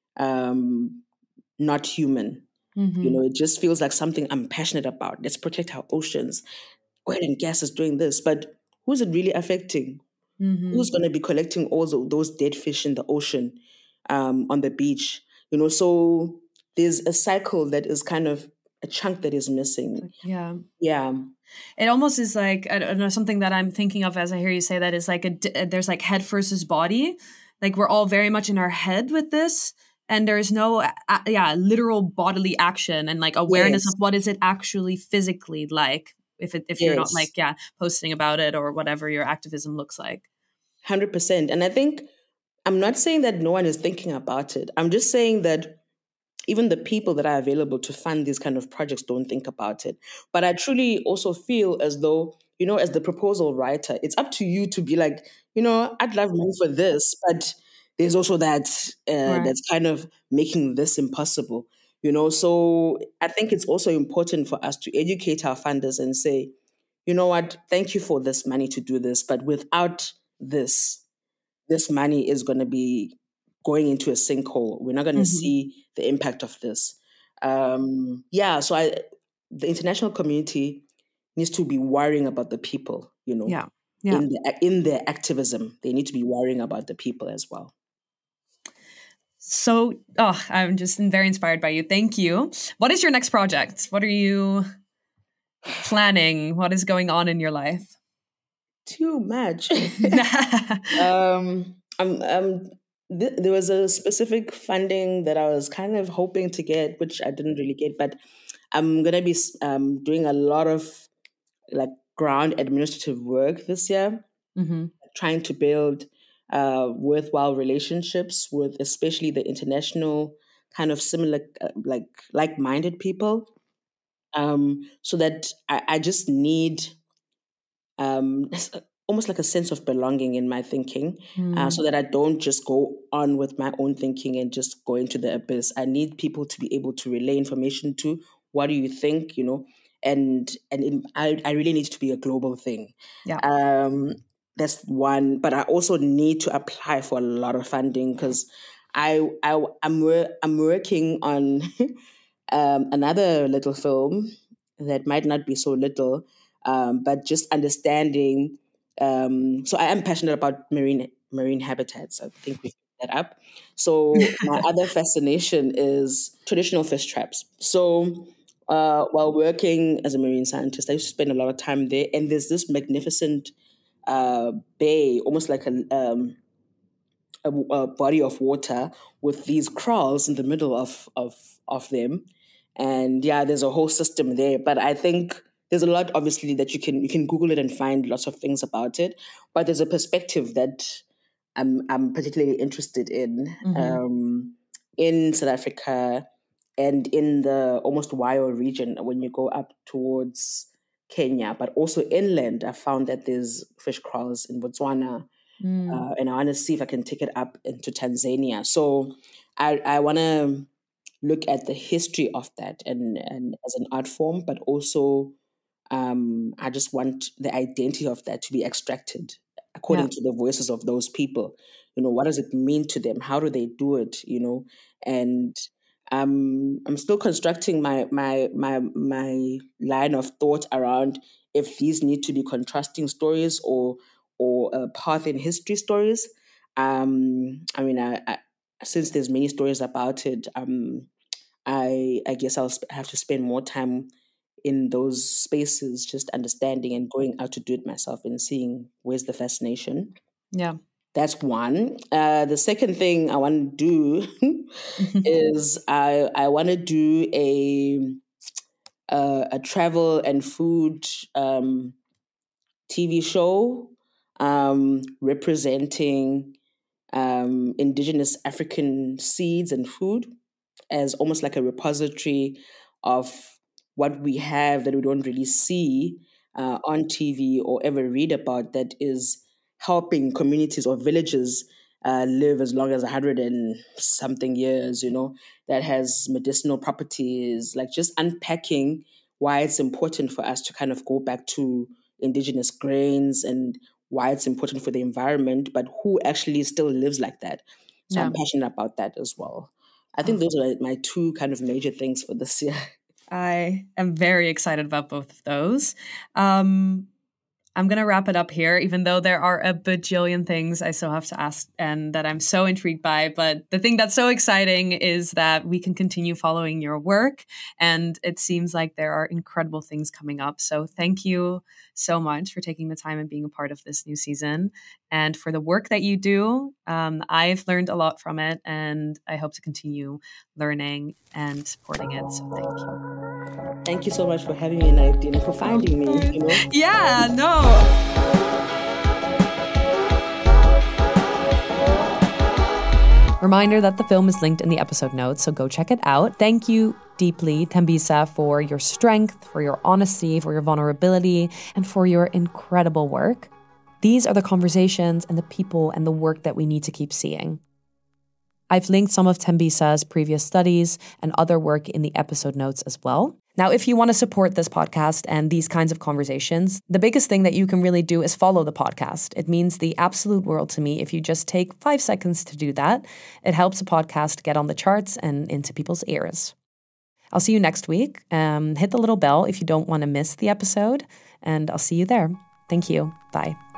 um, not human. You Mm-hmm. know, it just feels like something I'm passionate about. Let's protect our oceans. Oil and gas is doing this, but who's it really affecting? Mm-hmm. Who's going to be collecting all tho- those dead fish in the ocean, um, on the beach? You know, so there's a cycle that is kind of a chunk that is missing. Yeah. Yeah. It almost is like, I don't know, something that I'm thinking of as I hear you say that is like a d- there's like head versus body. Like we're all very much in our head with this, and there's no uh, yeah literal bodily action and like awareness of Yes. what is it actually physically like if it, if you're not like Yes. yeah posting about it or whatever your activism looks like. one hundred percent. And I think I'm not saying that no one is thinking about it. I'm just saying that even the people that are available to fund these kind of projects don't think about it. But I truly also feel as though, you know, as the proposal writer, it's up to you to be like, you know, I'd love money for this, but there's also that uh, Right. that's kind of making this impossible, you know. So I think it's also important for us to educate our funders and say, you know what, thank you for this money to do this, but without this, this money is going to be going into a sinkhole. We're not going to Mm-hmm. see the impact of this. Um, yeah, so I, the international community needs to be worrying about the people, you know, Yeah. Yeah. in the, in their activism. They need to be worrying about the people as well. So, oh, I'm just very inspired by you. Thank you. What is your next project? What are you planning? What is going on in your life? Too much. um, I'm, I'm, th- there was a specific funding that I was kind of hoping to get, which I didn't really get, but I'm going to be um, doing a lot of like ground administrative work this year, Mm-hmm. trying to build uh, worthwhile relationships with especially the international kind of similar, uh, like like-minded people, um, so that I, I just need um, almost like a sense of belonging in my thinking, uh, Mm. so that I don't just go on with my own thinking and just go into the abyss. I need people to be able to relay information to. What do you think? You know, and and in, I I really need it to be a global thing. Yeah. Um, that's one, but I also need to apply for a lot of funding because I I I'm wor- I'm working on um, another little film that might not be so little, um, but just understanding. Um, so I am passionate about marine marine habitats. I think we picked that up. So my other fascination is traditional fish traps. So uh, while working as a marine scientist, I used to spend a lot of time there, and there's this magnificent uh, bay, almost like a um, a, a body of water with these crawls in the middle of of of them, and yeah, there's a whole system there. But I think there's a lot, obviously, that you can you can Google it and find lots of things about it. But there's a perspective that I'm I'm particularly interested in mm-hmm. um, in South Africa and in the almost Wayo region when you go up towards Kenya, but also inland. I found that there's fish kraals in Botswana, mm. uh, and I want to see if I can take it up into Tanzania. So I I want to look at the history of that and and as an art form, but also um, I just want the identity of that to be extracted according yeah. to the voices of those people. You know, what does it mean to them? How do they do it? You know, and um, I'm still constructing my my my my line of thought around if these need to be contrasting stories or or a path in history stories. Um, I mean, I, I, since there's many stories about it, um, I I guess I'll sp- have to spend more time in those spaces, just understanding and going out to do it myself and seeing where's the fascination. Yeah. That's one. Uh, the second thing I want to do is I I want to do a, a a travel and food um, T V show um, representing um, indigenous African seeds and food as almost like a repository of what we have that we don't really see uh, on T V or ever read about that is helping communities or villages uh, live as long as a hundred and something years, you know, that has medicinal properties, like just unpacking why it's important for us to kind of go back to indigenous grains and why it's important for the environment, but who actually still lives like that. So yeah. I'm passionate about that as well. I think those are my two kind of major things for this year. I am very excited about both of those. Um, I'm going to wrap it up here, even though there are a bajillion things I still have to ask and that I'm so intrigued by. But the thing that's so exciting is that we can continue following your work. And it seems like there are incredible things coming up. So thank you so much for taking the time and being a part of this new season. And for the work that you do, um, I've learned a lot from it. And I hope to continue learning and supporting it. So thank you. Thank you so much for having me, Nadine, and for finding me. You know? Yeah, no. Reminder that the film is linked in the episode notes, so go check it out. Thank you deeply, Thembisa, for your strength, for your honesty, for your vulnerability, and for your incredible work. These are the conversations and the people and the work that we need to keep seeing. I've linked some of Thembisa's previous studies and other work in the episode notes as well. Now, if you want to support this podcast and these kinds of conversations, the biggest thing that you can really do is follow the podcast. It means the absolute world to me if you just take five seconds to do that. It helps the podcast get on the charts and into people's ears. I'll see you next week. Um, hit the little bell if you don't want to miss the episode, and I'll see you there. Thank you. Bye.